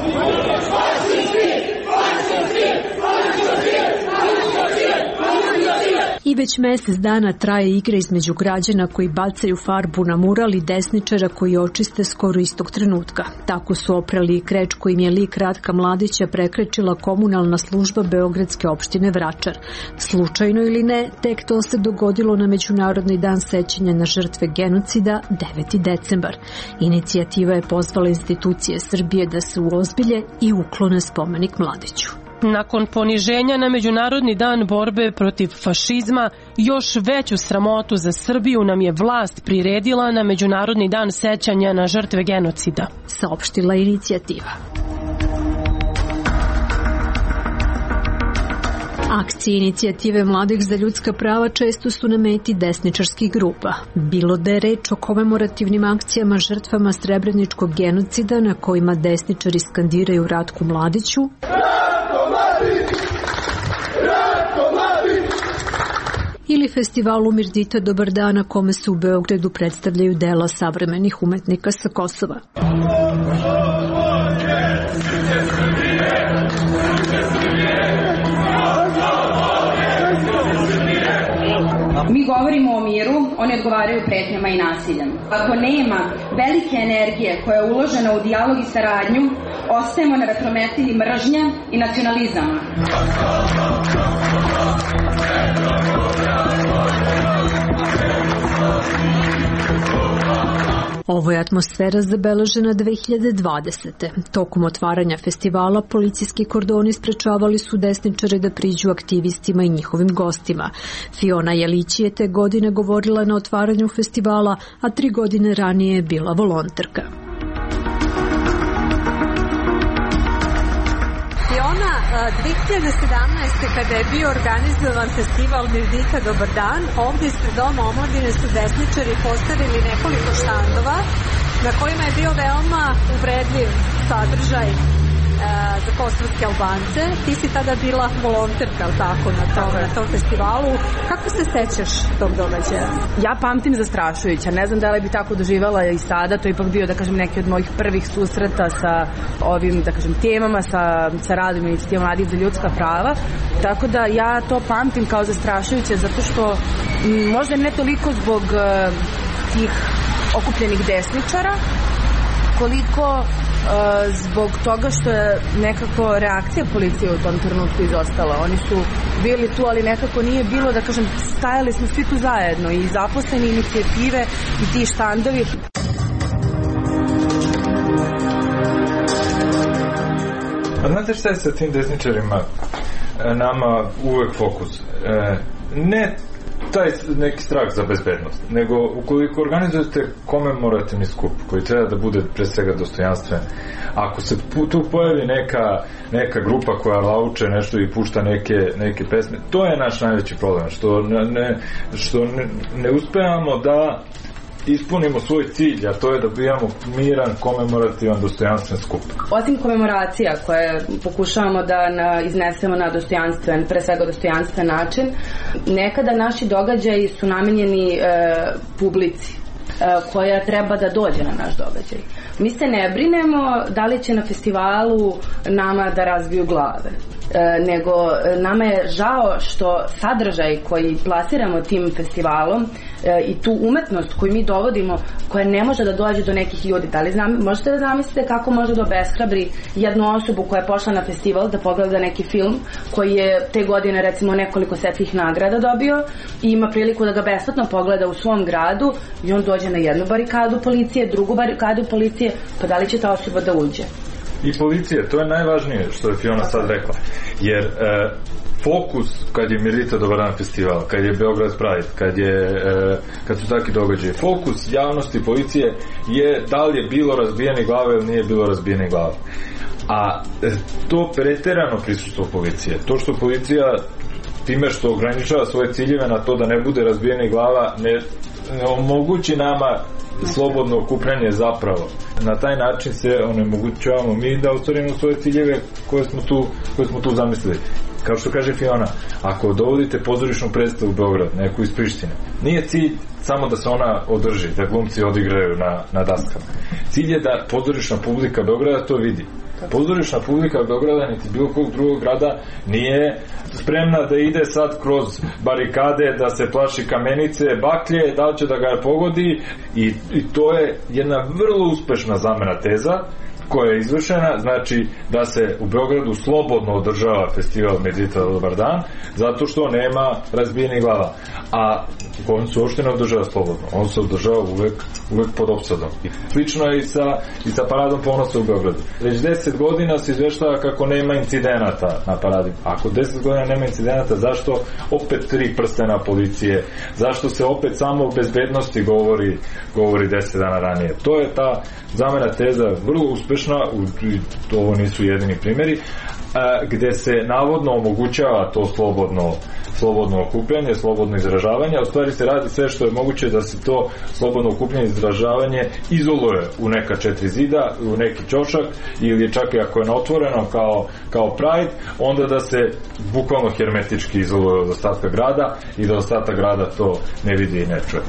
Fašisti! Fašisti! Fašisti! I već mjesec dana traje igra između građana koji bacaju farbu na mural i desničara koji očiste skoro istog trenutka. Tako su oprali i kreč kojim je lik Ratka Mladića prekrečila komunalna služba Beogradske opštine Vračar. Slučajno ili ne, tek to se dogodilo na Međunarodni dan sećanja na žrtve genocida deveti decembar. Inicijativa je pozvala institucije Srbije da se uozbilje i uklone spomenik Mladiću. Nakon poniženja na Međunarodni dan borbe protiv fašizma, još veću sramotu za Srbiju nam je vlast priredila na Međunarodni dan sećanja na žrtve genocida, saopštila inicijativa. Akcije inicijative Mladih za ljudska prava često su na meti desničarskih grupa. Bilo da je reč o komemorativnim akcijama žrtvama srebreničkog genocida na kojima desničari skandiraju Ratku Mladiću, ili festivalu Mirdita Dobar dan na kome se u Beogradu predstavljaju dela savremenih umetnika sa Kosova. Mi govorimo o miru, oni odgovaraju pretnjama i nasiljem. Ako nema velike energije koja je uložena u dijalog i saradnju, ostajemo na vetrometini mržnja i nacionalizama. Ovo je atmosfera zabeležena dve hiljade dvadesete. Tokom otvaranja festivala policijski kordoni sprečavali su desničare da priđu aktivistima i njihovim gostima. Fiona Jelić je te godine govorila na otvaranju festivala, a tri godine ranije je bila volonterka. Fiona, dve hiljade sedamnaeste. kada je bio organizovan festival Mirdita Dobar dan, ovdje ispred Doma omladine su desničari postavili nekoliko štandova na kojima je bio veoma uvredljiv sadržaj e, za kosovske Albance. Ti si tada bila volonterka, tako, na tom, na tom festivalu. Kako se sećaš tog događaja? Ja pamtim zastrašujuća. Ne znam da li bi tako doživala i sada. To je ipak bio, da kažem, neki od mojih prvih susreta sa ovim, da kažem, temama, sa, sa radom inicijativa Mladih za ljudska prava. Tako da ja to pamtim kao zastrašujuće zato što m, možda ne toliko zbog uh, tih okupljenih desničara, koliko uh, zbog toga što je nekako reakcija policije u tom trenutku izostala. Oni su bili tu, ali nekako nije bilo, da kažem, stajali smo svi tu zajedno, i zaposleni, inicijative i ti štandovi. A znate šta je sa tim desničarima? Nama uvek fokus. E, ne taj neki strah za bezbednost, nego ukoliko organizujete komemorativni skup koji treba da bude pre svega dostojanstven, ako se tu pojavi neka, neka grupa koja lauče nešto i pušta neke, neke pesme, to je naš najveći problem, što ne, što ne, ne uspevamo da ispunimo svoj cilj, a to je da bijamo miran, komemorativan, dostojanstven skup. Osim komemoracija koje pokušavamo da na, iznesemo na dostojanstven, pre svega dostojanstven način, nekada naši događaji su namenjeni e, publici e, koja treba da dođe na naš događaj. Mi se ne brinemo da li će na festivalu nama da razbiju glave. E, nego nama je žao što sadržaj koji plasiramo tim festivalom e, i tu umetnost koju mi dovodimo, koja ne može da dođe do nekih ljudi. Da li znam, možete da zamislite kako može da obeshrabri jednu osobu koja je pošla na festival da pogleda neki film koji je te godine recimo nekoliko svetskih nagrada dobio i ima priliku da ga besplatno pogleda u svom gradu, i on dođe na jednu barikadu policije, drugu barikadu policije, pa da li će ta osoba da uđe? I policije, to je najvažnije što je Fiona sad rekla, jer e, fokus kad je Mirdita Dobar dan festival, kad je Beograd Pride, kad, je, e, kad su takvi događaje, fokus javnosti policije je da li je bilo razbijene glave ili nije bilo razbijene glave. A e, to preterano prisustvo policije, to što policija time što ograničava svoje ciljeve na to da ne bude razbijene glava, ne, ne omogući nama slobodno okupljanje zapravo. Na taj način se onemogućavamo mi da ostvarimo svoje ciljeve koje smo tu, koje smo tu zamislili. Kao što kaže Fiona, ako dovodite pozorišnu predstavu u Beograd, neku iz Prištine, nije cilj samo da se ona održi, da glumci odigraju na, na daskama. Cilj je da pozorišna publika Beograda to vidi. Pozorišna publika Beograda niti bilo kog drugog grada nije spremna da ide sad kroz barikade, da se plaši kamenice, baklje, da li će da ga pogodi i, i to je jedna vrlo uspešna zamena teza koja je izvršena, znači da se u Beogradu slobodno održava festival Medita dobar dan, zato što nema razbijenih glava. A on se uopšte ne održava slobodno, on se održava uvek, uvek pod opsadom. Slično je i sa, i sa paradom ponosa u Beogradu. Već deset godina se izveštava kako nema incidenata na paradi. Ako deset godina nema incidenata, zašto opet tri prstena policije? Zašto se opet samo o bezbednosti govori, govori deset dana ranije? To je ta zamena teza vrlo uspešna, ovo nisu jedini primjeri, gde se navodno omogućava to slobodno slobodno okupljanje, slobodno izražavanje, a u stvari se radi sve što je moguće da se to slobodno okupljanje i izražavanje izoluje u neka četiri zida, u neki ćošak ili čak i ako je na otvoreno kao, kao Pride, onda da se bukvalno hermetički izoluje od ostatka grada i da ostatak grada to ne vidi i ne čuje.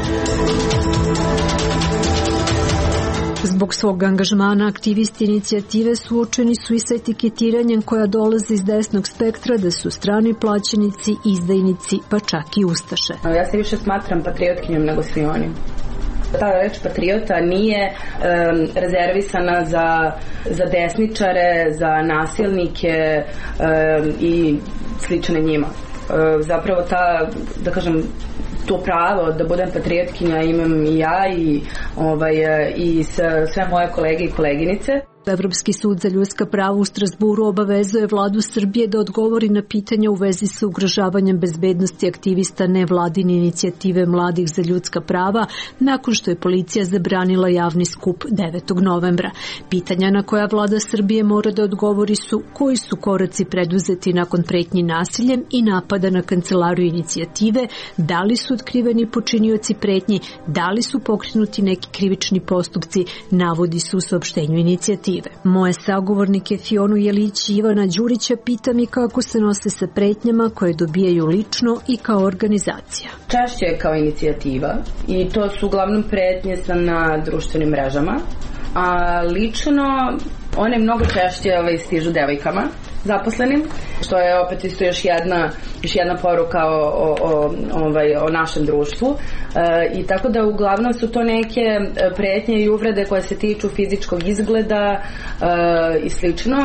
Zbog svog angažmana aktivisti inicijative suočeni su i sa etiketiranjem koja dolaze iz desnog spektra da su strani plaćenici, izdajnici, pa čak i ustaše. Ja se više smatram patriotkinjom nego svi oni. Ta reč patriota nije um, rezervisana za, za desničare, za nasilnike um, i slične njima. Um, zapravo ta, da kažem, to pravo da budem patriotkinja imam i ja i, ovaj, i sve moje kolege i koleginice. Evropski sud za ljudska prava u Strasburu obavezuje vladu Srbije da odgovori na pitanja u vezi sa ugrožavanjem bezbednosti aktivista nevladine inicijative Mladih za ljudska prava nakon što je policija zabranila javni skup devetog novembra. Pitanja na koja vlada Srbije mora da odgovori su koji su koraci preduzeti nakon pretnji nasiljem i napada na kancelariju inicijative, da li su otkriveni počinioci pretnji, da li su pokrenuti neki krivični postupci, navodi se u saopštenju inicijative. Moje sagovornike Fionu Jelić i Ivana Đurića pita mi kako se nose sa pretnjama koje dobijaju lično i kao organizacija. Češće je kao inicijativa i to su uglavnom pretnje na društvenim mrežama, a lično one mnogo češće ali stižu devojkama zaposlenim, što je opet isto još jedna, još jedna poruka o, o, o, ovaj, o našem društvu. E, i tako da uglavnom su to neke pretnje i uvrede koje se tiču fizičkog izgleda e, i slično.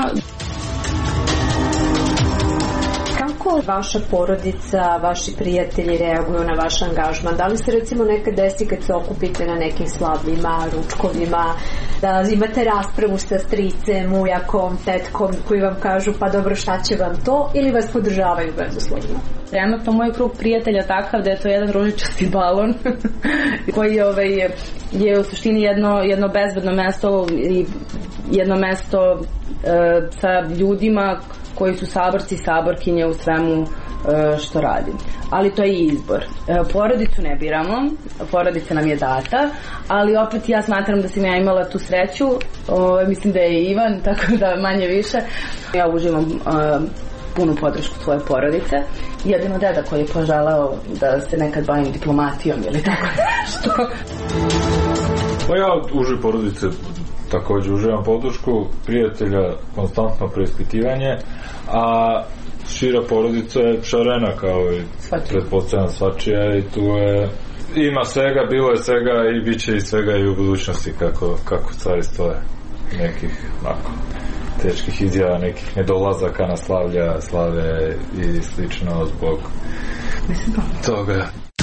Kako vaša porodica, vaši prijatelji reaguju na vaš angažman? Da li se recimo nekad desi kad se okupite na nekim slavljima, ručkovima, da imate raspravu sa stricem, ujakom, tetkom koji vam kažu pa dobro šta će vam to ili vas podržavaju bezuslovno? Trenutno moj krug prijatelja takav da je to jedan ružičasti balon koji ovaj, je u suštini jedno, jedno bezbedno mesto i jedno mesto e, sa ljudima koji su saborci i saborkinje u svemu što radim. Ali to je izbor. Porodicu ne biramo, porodica nam je data, ali opet ja smatram da sam ja imala tu sreću, o, mislim da je Ivan, tako da manje više. Ja uživam a, punu podršku svoje porodice. Jedino deda koji je poželao da se nekad bavim diplomatijom ili tako nešto. Pa ja uživ porodice također uživam podršku, prijatelja konstantno preispitivanje, a šira porodica je šarena kao i pretpostavljam svačija i tu je ima svega, bilo je svega i bit će i svega i u budućnosti kako, kako stvari stoje. Nekih ovako teških izjava, nekih nedolazaka na slavlja, slave i slično zbog toga.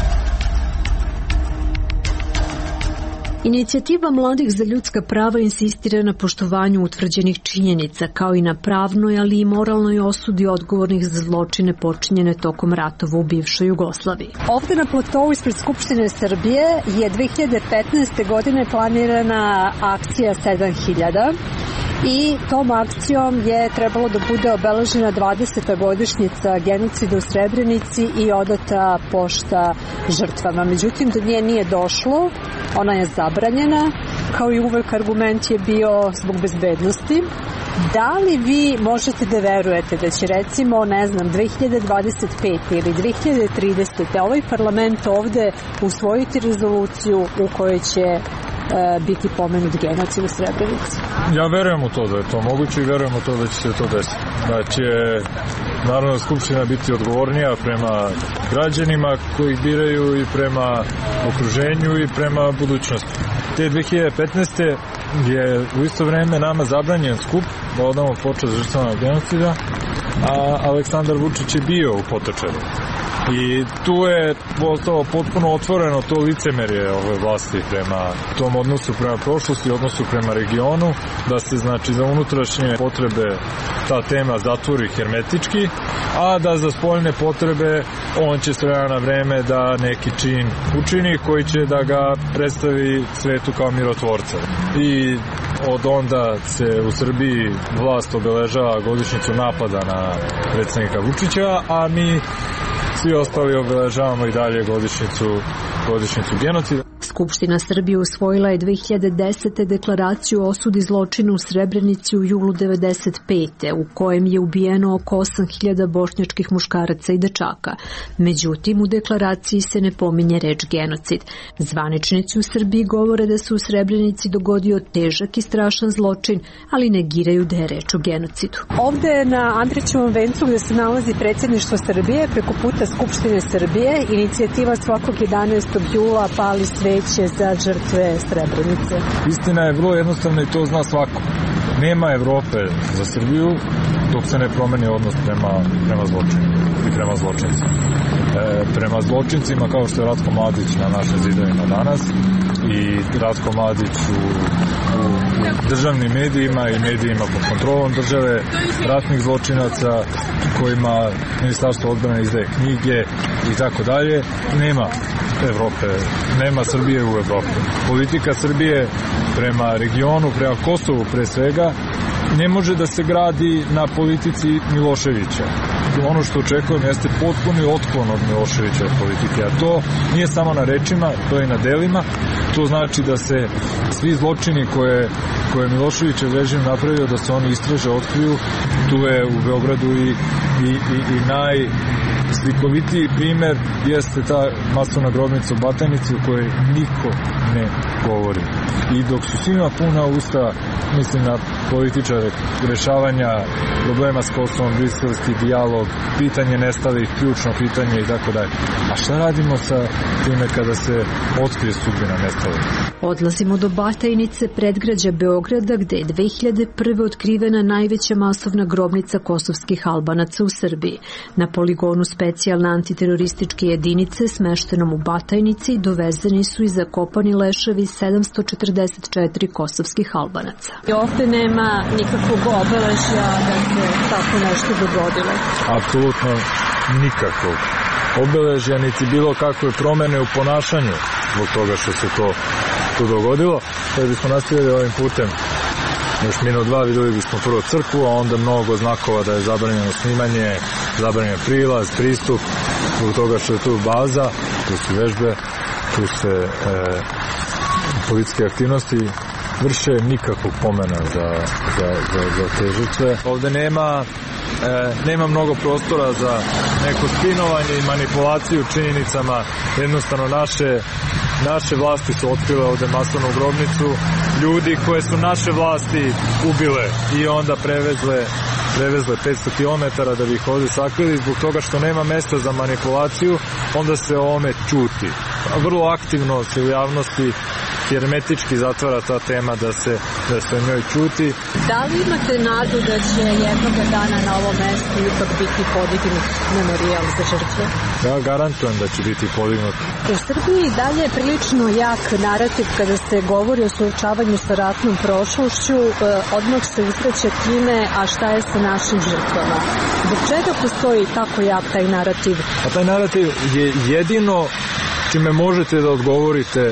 Inicijativa Mladih za ljudska prava insistira na poštovanju utvrđenih činjenica, kao i na pravnoj, ali i moralnoj osudi odgovornih za zločine počinjene tokom ratova u bivšoj Jugoslaviji. Ovde na platovu ispred Skupštine Srbije je dve hiljade petnaeste. godine planirana akcija sedam hiljada i tom akcijom je trebalo da bude obeležena dvadeseta godišnjica genocida u Srebrenici i odata pošta žrtvama. Međutim, do nje nije došlo, ona je zabranjena, kao i uvek argument je bio zbog bezbednosti. Da li vi možete da verujete da će recimo, ne znam, dve hiljade dvadeset pete. ili dve hiljade tridesete. ovaj parlament ovde usvojiti rezoluciju u kojoj će biti pomenut genocid u Srebrenici? Ja verujem u to da je to moguće i verujem u to da će se to desiti. Da će Narodna skupština biti odgovornija prema građanima koji ih biraju i prema okruženju i prema budućnosti. Te dve hiljade petnaeste. je u isto vreme nama zabranjen skup da odamo počast žrtvama genocida, a Aleksandar Vučić je bio u Potočaru. I tu je postalo potpuno otvoreno to licemerje ove vlasti prema tom odnosu prema prošlosti, odnosu prema regionu, da se znači za unutrašnje potrebe ta tema zatvori hermetički, a da za spoljne potrebe on će s vremena na vreme da neki čin učini koji će da ga predstavi svetu kao mirotvorca. I od onda se u Srbiji vlast obeležava godišnjicu napada na predsjednika Vučića, a mi svi ostali obeležavamo i dalje godišnjicu, godišnjicu genocida. Skupština Srbije usvojila je dve hiljade desete. deklaraciju o osudi zločina u Srebrenici u julu devedeset pete. u kojem je ubijeno oko osam hiljada bošnjačkih muškaraca i dečaka. Međutim, u deklaraciji se ne pominje reč genocid. Zvaničnici u Srbiji govore da se u Srebrenici dogodio težak i strašan zločin, ali negiraju da je reč o genocidu. Ovde na Andrićevom vencu gde se nalazi predsjedništvo Srbije, preko puta Skupštine Srbije, inicijativa svakog jedanaestog jula pali sveće za žrtve Srebrenice. Istina je vrlo jednostavna i to zna svako. Nema Evrope za Srbiju dok se ne promeni odnos prema, prema zločinu i prema zločincima. E, prema zločincima kao što je Ratko Mladić na našim zidovima danas i Ratko Mladić u, u, u državnim medijima i medijima pod kontrolom države, ratnih zločinaca kojima Ministarstvo odbrane izdaje knjige i tako dalje. Nema Evrope, nema Srbije u Evropi. Politika Srbije prema regionu, prema Kosovu pre svega, ne može da se gradi na politici Miloševića. Ono što očekujem jeste potpuni otklon od Miloševićeve politike, a to nije samo na rečima, to je i na delima. To znači da se svi zločini koje, koje Miloševićev režim napravio, da se oni istraže, otkriju. Tu je u Beogradu i, i, i, i naj slikovitiji primer jeste ta masovna grobnica u Batajnici u kojoj niko ne govori. I dok su svima puna usta, mislim na političare, rešavanja problema s Kosovom, briselski dijalog, pitanje nestalih, ključno pitanje i tako dalje. A šta radimo sa time kada se otkrije sudbina nestalih? Odlazimo do Batajnice, predgrađa Beograda, gde je dve hiljade prve. otkrivena najveća masovna grobnica kosovskih Albanaca u Srbiji. Na poligonu specijalne antiterorističke jedinice smeštenom u Batajnici dovezeni su i zakopani leševi sedamsto četrdeset četiri kosovskih Albanaca. I ovde nema nikakvog obeležja da se tako nešto dogodilo? Apsolutno nikakvog obeležja, niti bilo kakve promene u ponašanju zbog toga što se to, to dogodilo. Kada bismo nastavili ovim putem još minut dva, videli bismo prvo crkvu, a onda mnogo znakova da je zabranjeno snimanje, zabranjen prilaz, pristup, zbog toga što je tu baza, tu su vežbe, tu se e, policijske aktivnosti vrše, nikakvog pomena za, za, za, za te žrtve. Ovde nema, e, nema mnogo prostora za neko spinovanje i manipulaciju činjenicama. Jednostavno naše, naše vlasti su otkrile ovde masovnu grobnicu ljudi koje su naše vlasti ubile i onda prevezle prevezle petsto kilometara da bi ih ovde sakrili. Zbog toga što nema mesta za manipulaciju, onda se o ovome ćuti. Vrlo aktivno se u javnosti hermetički zatvara ta tema da se, da se o njoj ćuti. Da li imate nadu da će jednoga dana na ovom mestu ipak biti podignut memorijal za žrtve? Ja garantujem da će biti podignut. U Srbiji dalje je prilično jak narativ kada se govori o suočavanju sa ratnom prošlošću, odmah se usreće time, a šta je sa našim žrtvama? Zbog čega postoji tako jak taj narativ? A taj narativ je jedino čime možete da odgovorite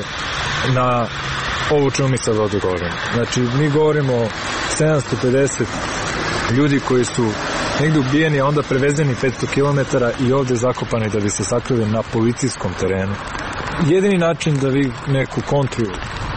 na ovo čemu mi sad ovdje govorimo. Znači, mi govorimo o sedamsto pedeset ljudi koji su negdje ubijeni, a onda prevezeni petsto kilometara i ovdje zakopani da bi se sakrili na policijskom terenu. Jedini način da vi neku kontru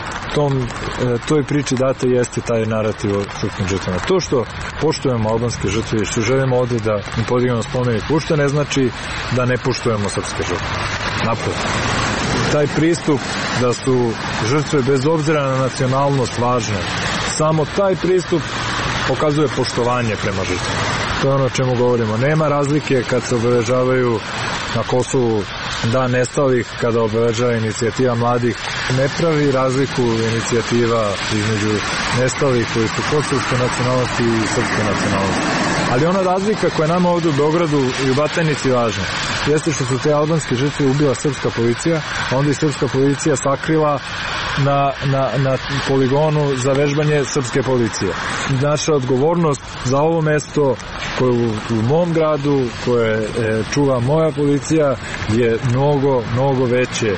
tom, toj priči date jeste taj narativ o srpskim žrtvama. To što poštujemo albanske žrtve i što želimo ovdje da im podignemo spomenik, uopšte ne znači da ne poštujemo srpske žrtve. Naprotiv. taj pristup da su žrtve bez obzira na nacionalnost važne, samo taj pristup pokazuje poštovanje prema žrtvama. To je ono o čemu govorimo. Nema razlike kad se obeležavaju na Kosovu Dan nestalih, kada obeležava inicijativa mladih. Ne pravi razliku inicijativa između nestalih koji su kosovske nacionalnosti i srpske nacionalnosti. Ali ona razlika koja je nama ovdje u Beogradu i u Batajnici važna jeste što su te albanske žrtve ubila srpska policija, a onda i srpska policija sakrila na, na, na poligonu za vežbanje srpske policije. Naša odgovornost za ovo mesto koje u, u mom gradu, koje e, čuva moja policija, je mnogo, mnogo veće.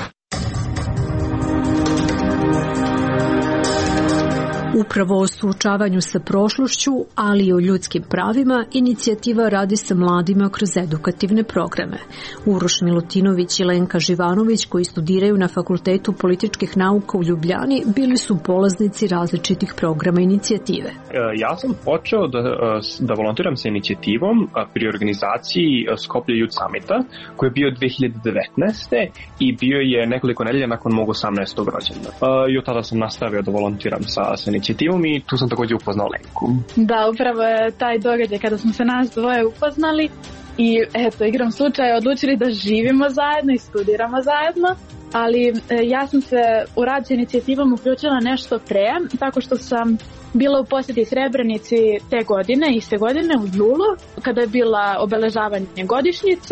Upravo o suočavanju sa prošlošću, ali i o ljudskim pravima, inicijativa radi sa mladima kroz edukativne programe. Uroš Milutinović i Lenka Živanović, koji studiraju na Fakultetu političkih nauka u Ljubljani, bili su polaznici različitih programa inicijative. Ja sam počeo da, da volontiram sa inicijativom pri organizaciji Skoplje Youth Summita, koji je bio dve hiljade devetnaeste. i bio je nekoliko nedelja nakon mog osamnaestog rođendana. I od tada sam nastavio da volontiram sa, sa inicijativom i tu sam također upoznao Lenku. Da, upravo je taj događaj kada smo se nas dvoje upoznali i eto, igrom slučaja odlučili da živimo zajedno i studiramo zajedno, ali e, ja sam se u rad s inicijativom uključila nešto pre, tako što sam bila u posjeti Srebrenici te godine, iste godine u julu, kada je bila obeležavanje godišnjice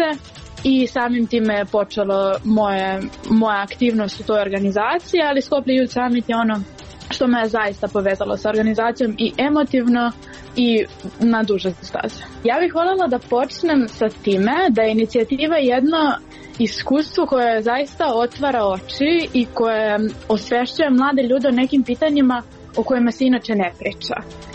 i samim time je počelo moje, moja aktivnost u toj organizaciji, ali Skoplje Youth Summit je ono što me je zaista povezalo sa organizacijom i emotivno i na duže staze. Ja bih voljela da počnem sa time da je inicijativa jedno iskustvo koje zaista otvara oči i koje osvešćuje mlade ljude o nekim pitanjima o kojima se inače ne priča.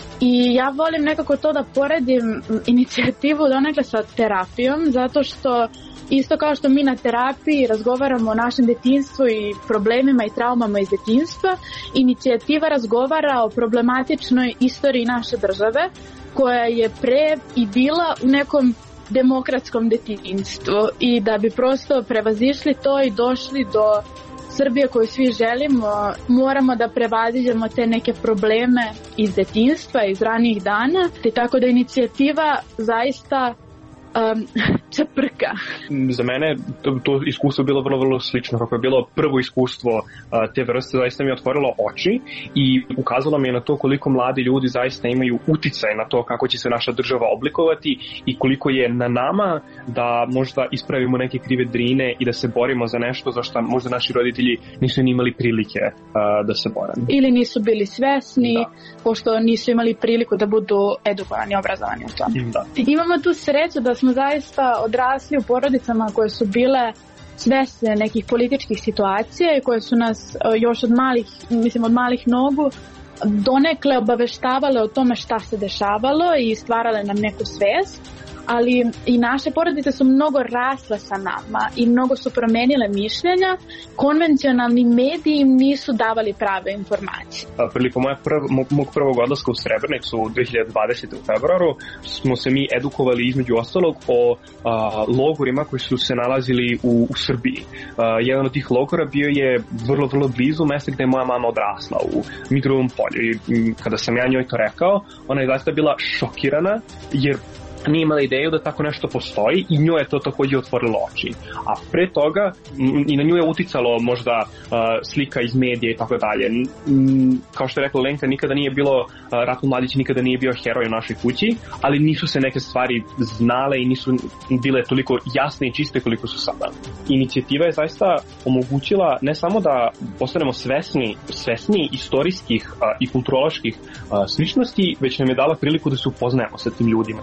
I ja volim nekako to da poredim inicijativu donekle sa terapijom, zato što isto kao što mi na terapiji razgovaramo o našem detinjstvu i problemima i traumama iz detinjstva, inicijativa razgovara o problematičnoj istoriji naše države koja je pre i bila u nekom demokratskom detinjstvu i da bi prosto prevazišli to i došli do Srbije koju svi želimo, moramo da prevaziđemo te neke probleme iz detinjstva, iz ranijih dana, te tako da inicijativa zaista Um, čeprka. Za mene to, to iskustvo bilo vrlo, vrlo slično. Kako je bilo prvo iskustvo uh, te vrste, zaista mi je otvorilo oči i ukazalo mi je na to koliko mladi ljudi zaista imaju uticaj na to kako će se naša država oblikovati i koliko je na nama da možda ispravimo neke krive drine i da se borimo za nešto za što možda naši roditelji nisu ni imali prilike uh, da se bore. Ili nisu bili svesni, da. Pošto nisu imali priliku da budu edukovani, obrazovani u tom. Da. Imamo tu sreću da smo zaista odrasli u porodicama koje su bile svesne nekih političkih situacija i koje su nas još od malih, mislim od malih nogu donekle obaveštavale o tome šta se dešavalo i stvarale nam neku svest. Ali i naše porodice su mnogo rasle sa nama i mnogo su promenile mišljenja. Konvencionalni mediji im nisu davali prave informacije. Prilikom moja prv, mog prvog odlaska u Srebrenicu u dve hiljade dvadesete. u februaru smo se mi edukovali između ostalog o a, logorima koji su se nalazili u, u Srbiji. A, jedan od tih logora bio je vrlo, vrlo blizu mesta gde je moja mama odrasla, u Mitrovom polju. I kada sam ja njoj to rekao, ona je zaista bila šokirana jer nije imala ideju da tako nešto postoji i njoj je to također otvorilo oči. A pre toga m, i na nju je uticalo možda uh, slika iz medija i tako dalje. M, kao što je rekla Lenka, nikada nije bilo, uh, Ratko Mladić nikada nije bio heroj u našoj kući, ali nisu se neke stvari znale i nisu bile toliko jasne i čiste koliko su sada. Inicijativa je zaista omogućila ne samo da postanemo svesni, svesni istorijskih uh, i kulturoloških uh, sličnosti, već nam je dala priliku da se upoznajemo sa tim ljudima.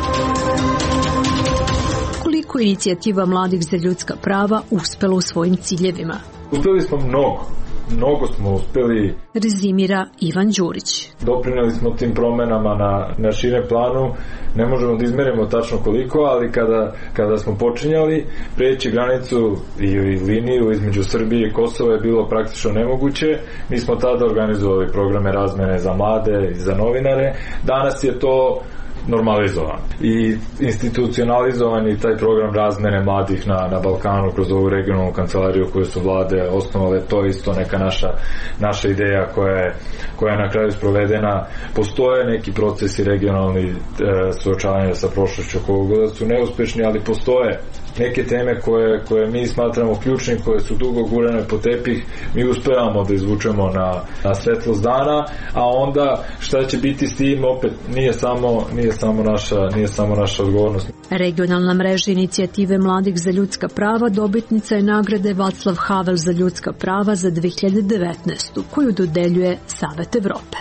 Koliko inicijativa mladih za ljudska prava uspela u svojim ciljevima? Uspeli smo mnogo. Mnogo smo uspeli. Rezimira Ivan Đurić. Doprineli smo tim promenama na, na šire planu. Ne možemo da izmerimo tačno koliko, ali kada, kada smo počinjali preći granicu i, i liniju između Srbije i Kosova je bilo praktično nemoguće. Mi smo tada organizovali programe razmene za mlade i za novinare. Danas je to normalizovan i institucionalizovani taj program razmene mladih na, na Balkanu kroz ovu regionalnu kancelariju koju su vlade osnovale. To je isto neka naša, naša ideja koja je, koja je na kraju sprovedena. Postoje neki procesi regionalni e, suočavanja sa prošlošću koliko god su neuspešni, ali postoje neke teme koje, koje mi smatramo ključnim, koje su dugo gurane po tepih, mi uspevamo da izvučemo na, na svetlost dana, a onda šta će biti s tim opet nije samo, nije samo naša, nije samo naša odgovornost. Regionalna mreža inicijative mladih za ljudska prava dobitnica je nagrade Václav Havel za ljudska prava za dve hiljade devetnaestu koju dodeljuje Savet Evrope.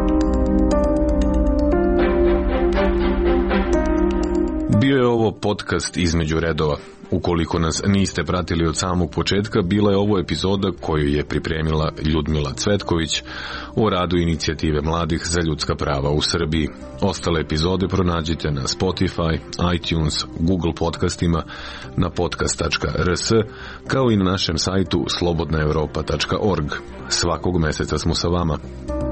Bio je ovo podcast Između redova. Ukoliko nas niste pratili od samog početka, bila je ovo epizoda koju je pripremila Ljudmila Cvetković o radu inicijative mladih za ljudska prava u Srbiji. Ostale epizode pronađite na Spotify, iTunes, Google podcastima, na podcast tačka r s, kao i na našem sajtu slobodna europa tačka org. Svakog meseca smo sa vama.